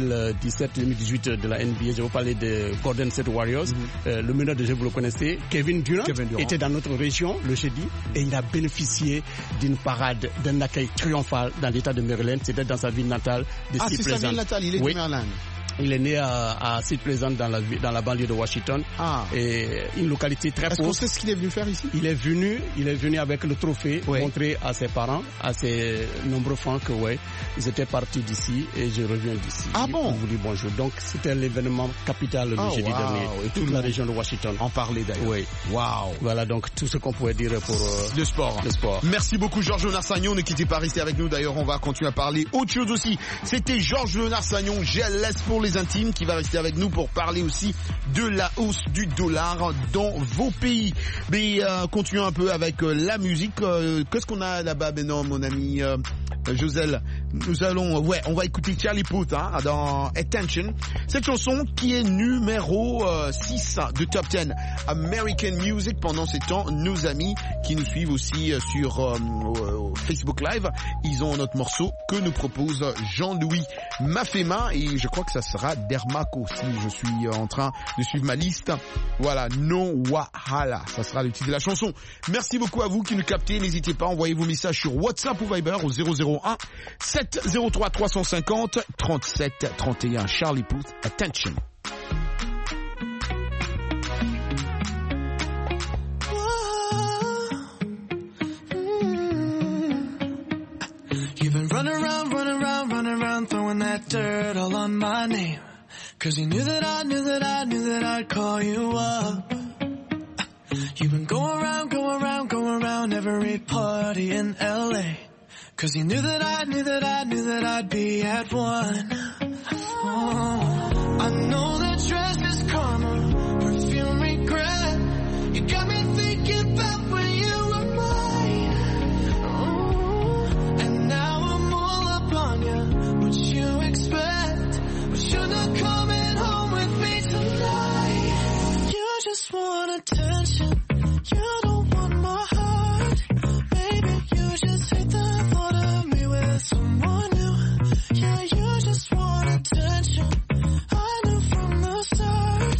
2017-2018 de la NBA, je vous parlais de Golden State Warriors, le meneur de jeu, vous le connaissez, Kevin Durant, était dans notre région le jeudi, et il a bénéficié d'une parade, d'un accueil triomphal dans l'état de Maryland. C'était dans sa ville natale. C'est sa ville natale, il est du Maryland. Il est né à St. Pleasant dans la banlieue de Washington. Et une localité très pauvre. Est-ce qu'on sait ce qu'il est venu faire ici? Il est venu avec le trophée, montrer à ses parents, à ses nombreux fans que ils étaient partis d'ici et je reviens d'ici. Ah bon? On vous dit bonjour. Donc c'était l'événement capital le jeudi dernier. Et toute la région de Washington en parlait d'ailleurs. Oui. Waouh. Voilà donc tout ce qu'on pouvait dire pour le sport. Merci beaucoup Georges Leonard-Sagnon. Ne quittez pas, restez avec nous. D'ailleurs, on va continuer à parler autre chose aussi. C'était Georges Leonard-Sagnon, GLS pour les intimes, qui va rester avec nous pour parler aussi de la hausse du dollar dans vos pays. Mais continuons un peu avec la musique. Qu'est-ce qu'on a là-bas maintenant, mon ami Joselle? Nous allons, on va écouter Charlie Puth dans Attention. Cette chanson qui est numéro 6 de Top 10 American Music pendant ces temps. Nos amis qui nous suivent aussi sur Facebook Live, ils ont notre morceau que nous propose Jean-Louis Mafema, et je crois que ça sera Dermaco si je suis en train de suivre ma liste. Voilà, No Wahala, ça sera le titre de la chanson. Merci beaucoup à vous qui nous captez. N'hésitez pas, envoyez vos messages sur WhatsApp ou Viber au 001 703 350 37 31. Charlie Puth, Attention. You've been running around, throwing that dirt all on my name. 'Cause you knew that I'd call you up. You've been going around every party in LA. 'Cause you knew that I'd be at one. Oh, I know that dress is karma, perfume regret. You got me thinking about when you were mine. Oh, and now I'm all up on you. What you expect? But you're not coming home with me tonight. You just want attention. You don't want my heart. Baby, you just hate the thought of me with someone new. Yeah, you just want attention. I knew from the start.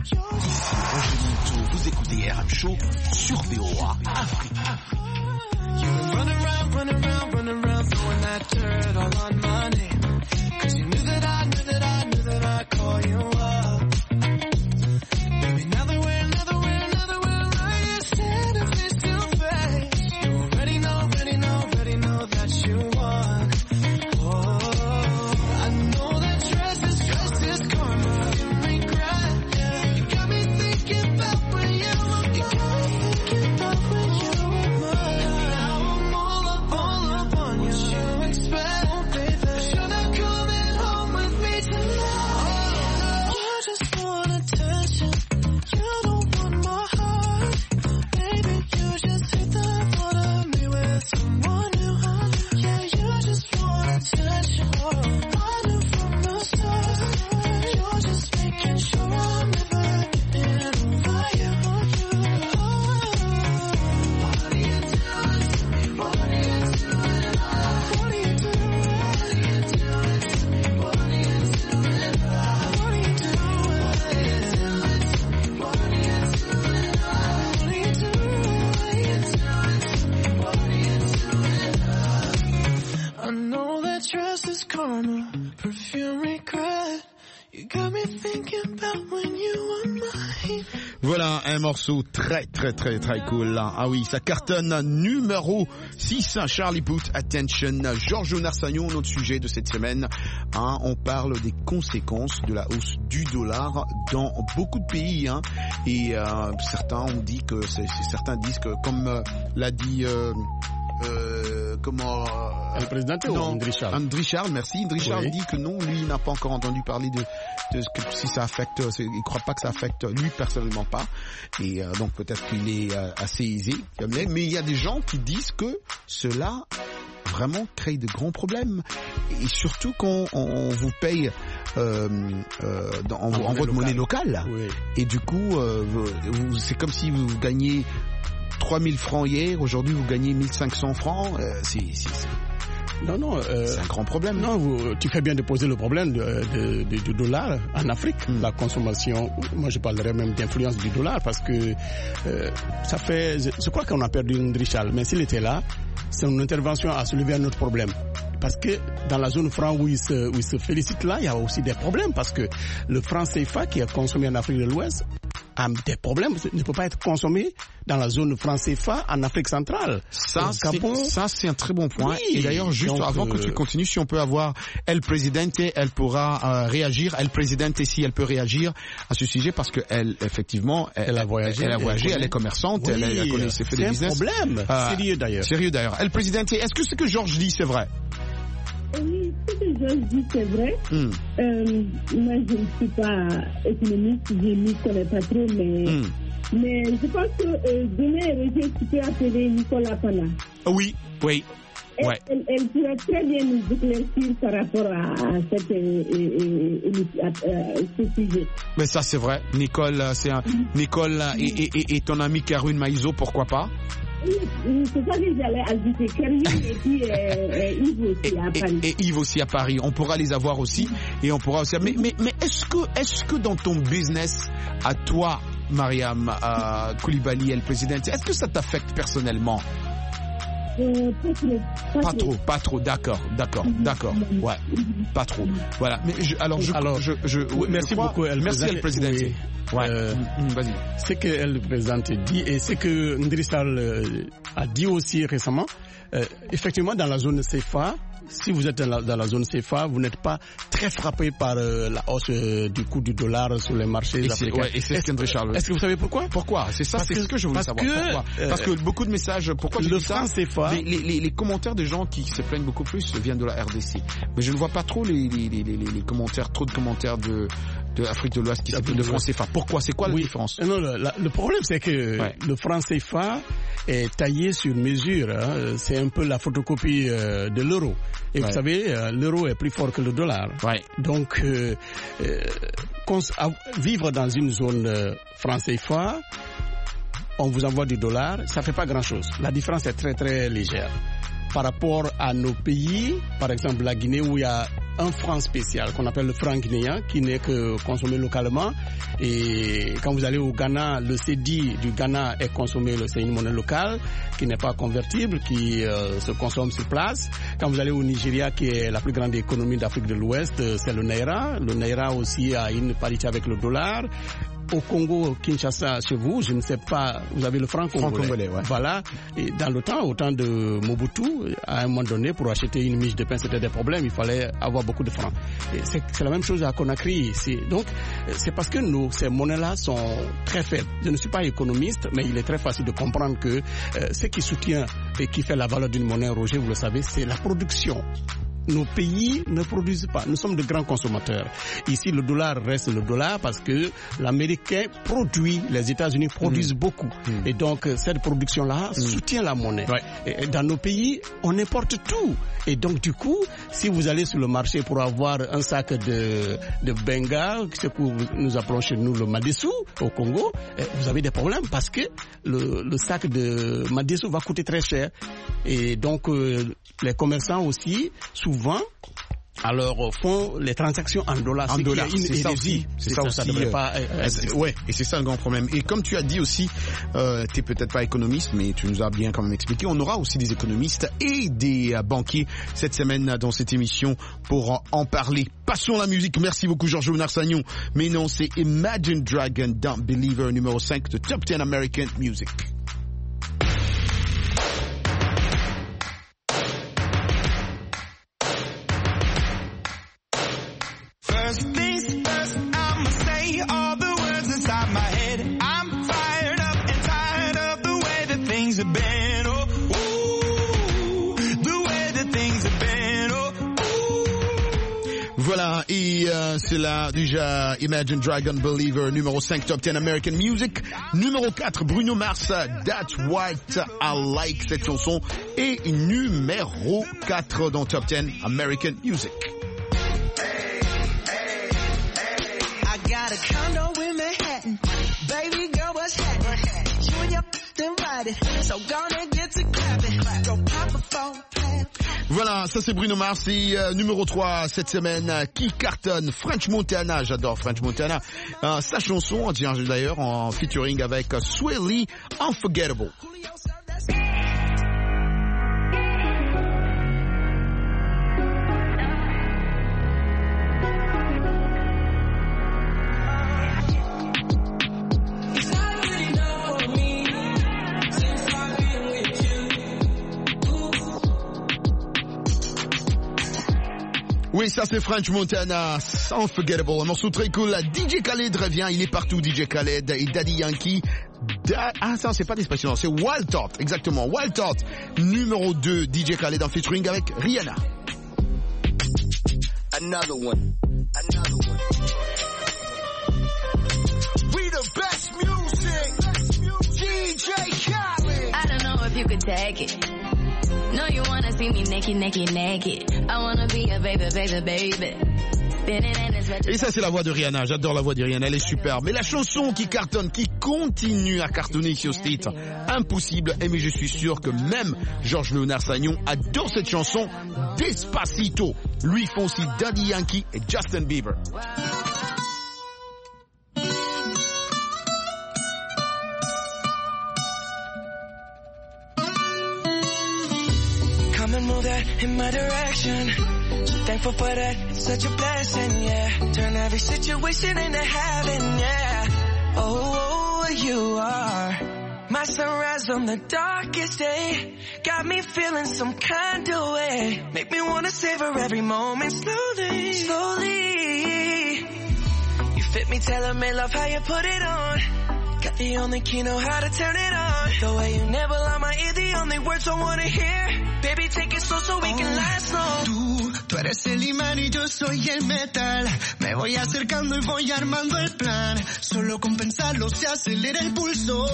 Vous écoutez RM Show sur VOA Afrique. You've been running around, throwing that dirt all on my name. 'Cause you knew that I'd call you up. Baby, now that we're right here standing face to face, you already know that you won. Oh, I know that dress is karma, you regret. Yeah, you got me thinking about when you were mine. Now I'm all up on you. What you expect? Oh, baby, but you're not coming home with me tonight. You just want attention. You don't want my heart. Baby, you just hate the thought of me with someone new. Yeah, you just want attention. I knew from the start. You're just making sure I'm never getting over you. What are you doing to me? What are you doing? What are you doing? What are you doing to me? What are you doing? What are you doing? What are you doing? What are you doing? What are you doing? I know that dress is karma, perfume regret. You got me thinking about when you were mine. Voilà un morceau très cool. Ah oui, ça cartonne numéro 6, Charlie Puth, Attention. Georges Narsagnon, notre sujet de cette semaine. On parle des conséquences de la hausse du dollar dans beaucoup de pays. Et certains disent que, comme l'a dit... le président André Charles, merci. André Charles dit que non, lui, il n'a pas encore entendu parler de si ça affecte, il croit pas que ça affecte lui personnellement pas. Et donc peut-être qu'il est assez aisé. Mais il y a des gens qui disent que cela vraiment crée de grands problèmes. Et surtout quand on vous paye en votre monnaie locale. Oui. Et du coup, c'est comme si vous gagnez 3000 francs hier, aujourd'hui vous gagnez 1500 francs, Non, c'est un grand problème. Non, tu fais bien de poser le problème du dollar en Afrique. La consommation, moi je parlerais même d'influence du dollar parce que ça fait, je crois qu'on a perdu Ndri Charles, mais s'il était là, son intervention a soulevé un autre problème. Parce que dans la zone franc où il se félicite là, il y a aussi des problèmes parce que le franc CFA qui est consommé en Afrique de l'Ouest a des problèmes, ne peut pas être consommé dans la zone franc CFA en Afrique centrale. Ça, c'est un très bon point. Oui, et d'ailleurs, juste avant que tu continues, si on peut avoir El Presidente, elle pourra réagir. El Presidente, si elle peut réagir à ce sujet parce que elle, effectivement, elle a voyagé, elle est commerçante, oui, elle connaît, fait des business. C'est un problème. Sérieux d'ailleurs. El Presidente, est-ce que ce que Georges dit, c'est vrai? Oui, ce que je dis, c'est vrai. Moi, je ne suis pas économiste, je ne connais pas trop, mais je pense que demain, Roger, tu peux appeler Nicolas Pana. Oui. Elle pourrait très bien nous éclaircir par rapport à ce sujet. Mais ça, c'est vrai. Nicole, Nicole et ton ami Karune Maïzo, pourquoi pas? C'est ça que j'allais ajouter. Karine et puis Yves aussi à Paris. Et Yves aussi à Paris. On pourra les avoir aussi. Et on pourra aussi. Mais est-ce que dans ton business, à toi, Mariam Koulibaly, El Presidente, est-ce que ça t'affecte personnellement? Pas trop, d'accord, ouais, pas trop. Voilà, mais merci beaucoup, merci El Presidente. Oui. Ouais. Vas-y. Ce que El Presidente dit et ce que Ndri Charles a dit aussi récemment, effectivement dans la zone CFA, si vous êtes dans la zone CFA, vous n'êtes pas très frappé par la hausse du coût du dollar sur les marchés africains. Est-ce que vous savez pourquoi? C'est ça, c'est ce que je voulais savoir. Pourquoi? Parce que beaucoup de messages, pourquoi je dis ça? CFA, les commentaires des gens qui se plaignent beaucoup plus viennent de la RDC. Mais je ne vois pas trop les commentaires, trop de commentaires de Afrique de l'Ouest qui s'appellent le franc CFA. Pourquoi? C'est quoi la différence? Non, le problème c'est que le franc CFA est taillé sur mesure. C'est un peu la photocopie de l'euro. Et vous savez, l'euro est plus fort que le dollar. Donc, vivre dans une zone franc CFA, on vous envoie du dollar, ça fait pas grand-chose. La différence est très très légère. Par rapport à nos pays, par exemple la Guinée où il y a un franc spécial qu'on appelle le franc guinéen qui n'est que consommé localement, et quand vous allez au Ghana, le cedi du Ghana est consommé, c'est une monnaie locale qui n'est pas convertible, qui se consomme sur place. Quand vous allez au Nigeria qui est la plus grande économie d'Afrique de l'Ouest, c'est le Naira aussi a une parité avec le dollar. Au Congo, Kinshasa, chez vous, je ne sais pas, vous avez le franc congolais. Voilà. Et dans le temps, au temps de Mobutu, à un moment donné, pour acheter une miche de pain, c'était des problèmes, il fallait avoir beaucoup de francs. Et c'est la même chose à Conakry ici. Donc, c'est parce que ces monnaies-là sont très faibles. Je ne suis pas économiste, mais il est très facile de comprendre que ce qui soutient et qui fait la valeur d'une monnaie, Roger, vous le savez, c'est la production. Nos pays ne produisent pas. Nous sommes de grands consommateurs. Ici, le dollar reste le dollar parce que l'Américain produit, les États-Unis produisent beaucoup. Et donc, cette production-là soutient la monnaie. Et dans nos pays, on importe tout. Et donc, du coup, si vous allez sur le marché pour avoir un sac de benga, ce que nous appelons chez nous le madessou, au Congo, vous avez des problèmes parce que le sac de madessou va coûter très cher. Et donc, les commerçants aussi, souvent, alors font les transactions en dollars. En dollars, c'est ça aussi. C'est ça aussi. Ça devrait pas ouais, et c'est ça le grand problème. Et comme tu as dit aussi, t'es peut-être pas économiste, mais tu nous as bien quand même expliqué. On aura aussi des économistes et des banquiers cette semaine dans cette émission pour en parler. Passons à la musique. Merci beaucoup Georges Narsagnon. Mais non, c'est Imagine Dragon Don't Believer numéro 5 de Top 10 American Music. First things first, I'ma say all the words inside my head. I'm fired up and tired of the way that things have been. Oh, ooh, the way that things have been. Oh, ooh. Voilà, et c'est là déjà Imagine Dragon Believer, numéro 5 Top 10 American Music. Numéro 4, Bruno Mars, That's What I Like, cette chanson. Et numéro 4 dans Top 10 American Music. Got a condo in Manhattan. Baby girl, what's happening? You and your invited. So gonna get to clapping. Go pop a phone. Voilà, ça c'est Bruno Mars et numéro 3 cette semaine qui cartonne, French Montana, j'adore French Montana. Sa chanson, d'ailleurs, en featuring avec Sway Lee, Unforgettable. Oui, ça c'est French Montana, Unforgettable, un morceau très cool. DJ Khaled revient, il est partout, DJ Khaled et Daddy Yankee. Ah, ça c'est pas Despacito, non, c'est Wild Thought, exactement, Wild Thought. Numéro 2, DJ Khaled en featuring avec Rihanna. Another one. We the best music. DJ Khaled. I don't know if you could take it. No, you wanna see me naked. I wanna be a baby. Et ça c'est la voix de Rihanna, j'adore la voix de Rihanna, elle est superbe. Mais la chanson qui cartonne, qui continue à cartonner sur ce titre, impossible, mais je suis sûr que même Georges Narsagnon adore cette chanson, Despacito. Lui font aussi Daddy Yankee et Justin Bieber. Come and move that in my direction. So thankful for that, it's such a blessing, yeah. Turn every situation into heaven, yeah. Oh, you are my sunrise on the darkest day. Got me feeling some kind of way. Make me wanna savor every moment slowly. You fit me, tailor-made, love how you put it on. Got the only key, know how to turn it on. The way you never lie my ear, the only words I wanna hear. Baby, take it slow so we can last long. Tú eres el imán y yo soy el metal. Me voy acercando y voy armando el plan. Solo con pensarlo se acelera el pulso.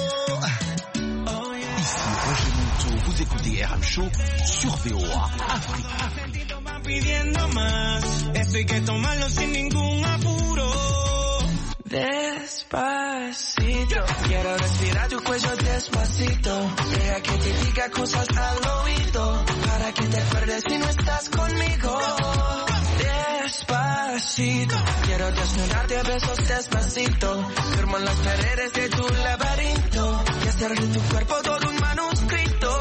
Ici Roger Monteau, vous écoutez RM Show sur VOA Afrique. Pidiendo más, esto hay que tomarlo sin ningún apuro. Despacito, quiero respirar tu cuello despacito. Deja que te diga cosas al oído, para que te acuerdes si no estás conmigo. Despacito, quiero desnudarte a besos despacito. Firmo en las paredes de tu laberinto y hacer de tu cuerpo todo un manuscrito.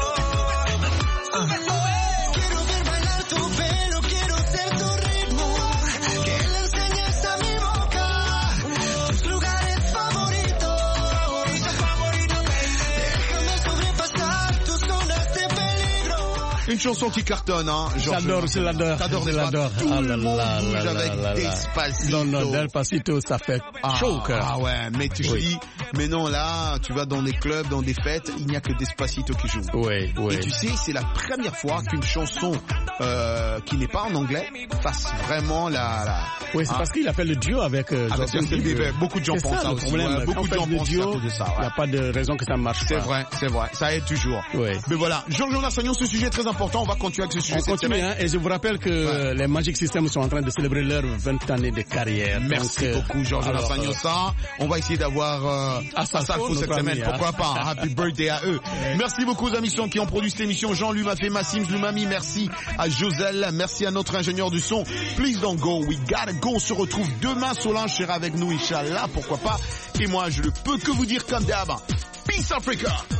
Quiero ver bailar tu pelo, quiero ser tu ritmo. Que le enseñes a mi boca tus lugares favoritos. Déjame sobrepasar tus zonas de peligro. Une chanson qui cartonne, hein. J'adore. Tout le monde bouge avec Despacito. Non, Despacito, ça fait chaud. Ah ouais, mais tu dis, mais non, là, tu vas dans des clubs, dans des fêtes, il n'y a que Despacito qui joue. Oui. Et tu sais, c'est la première fois qu'une chanson qui n'est pas en anglais fasse vraiment la... Oui, c'est parce qu'il a fait le duo avec Justin Bieber. Beaucoup de gens pensent ça aussi. Beaucoup de gens pensent ça. Il n'y a pas de raison que ça ne marche pas. C'est vrai. Ça aide toujours. Oui. Mais voilà, Georges Narsagnon, ce sujet est très important. On va continuer avec ce sujet. On continue, hein, et je vous rappelle que les Magic Systems sont en train de célébrer leur 20 années de carrière. Merci beaucoup, Georges Narsagnon. Ça, on va essayer d'avoir à Salfo cette semaine. Pourquoi pas? Happy birthday à eux. Merci beaucoup aux amis qui ont produit cette émission. Jean-Luc Mafé, Massim Zloumami. Merci à Joselle. Merci à notre ingénieur du son. Please don't go. We gotta go. On se retrouve demain. Solange sera avec nous, Inch'Allah. Pourquoi pas? Et moi, je ne peux que vous dire comme d'hab. Peace Africa.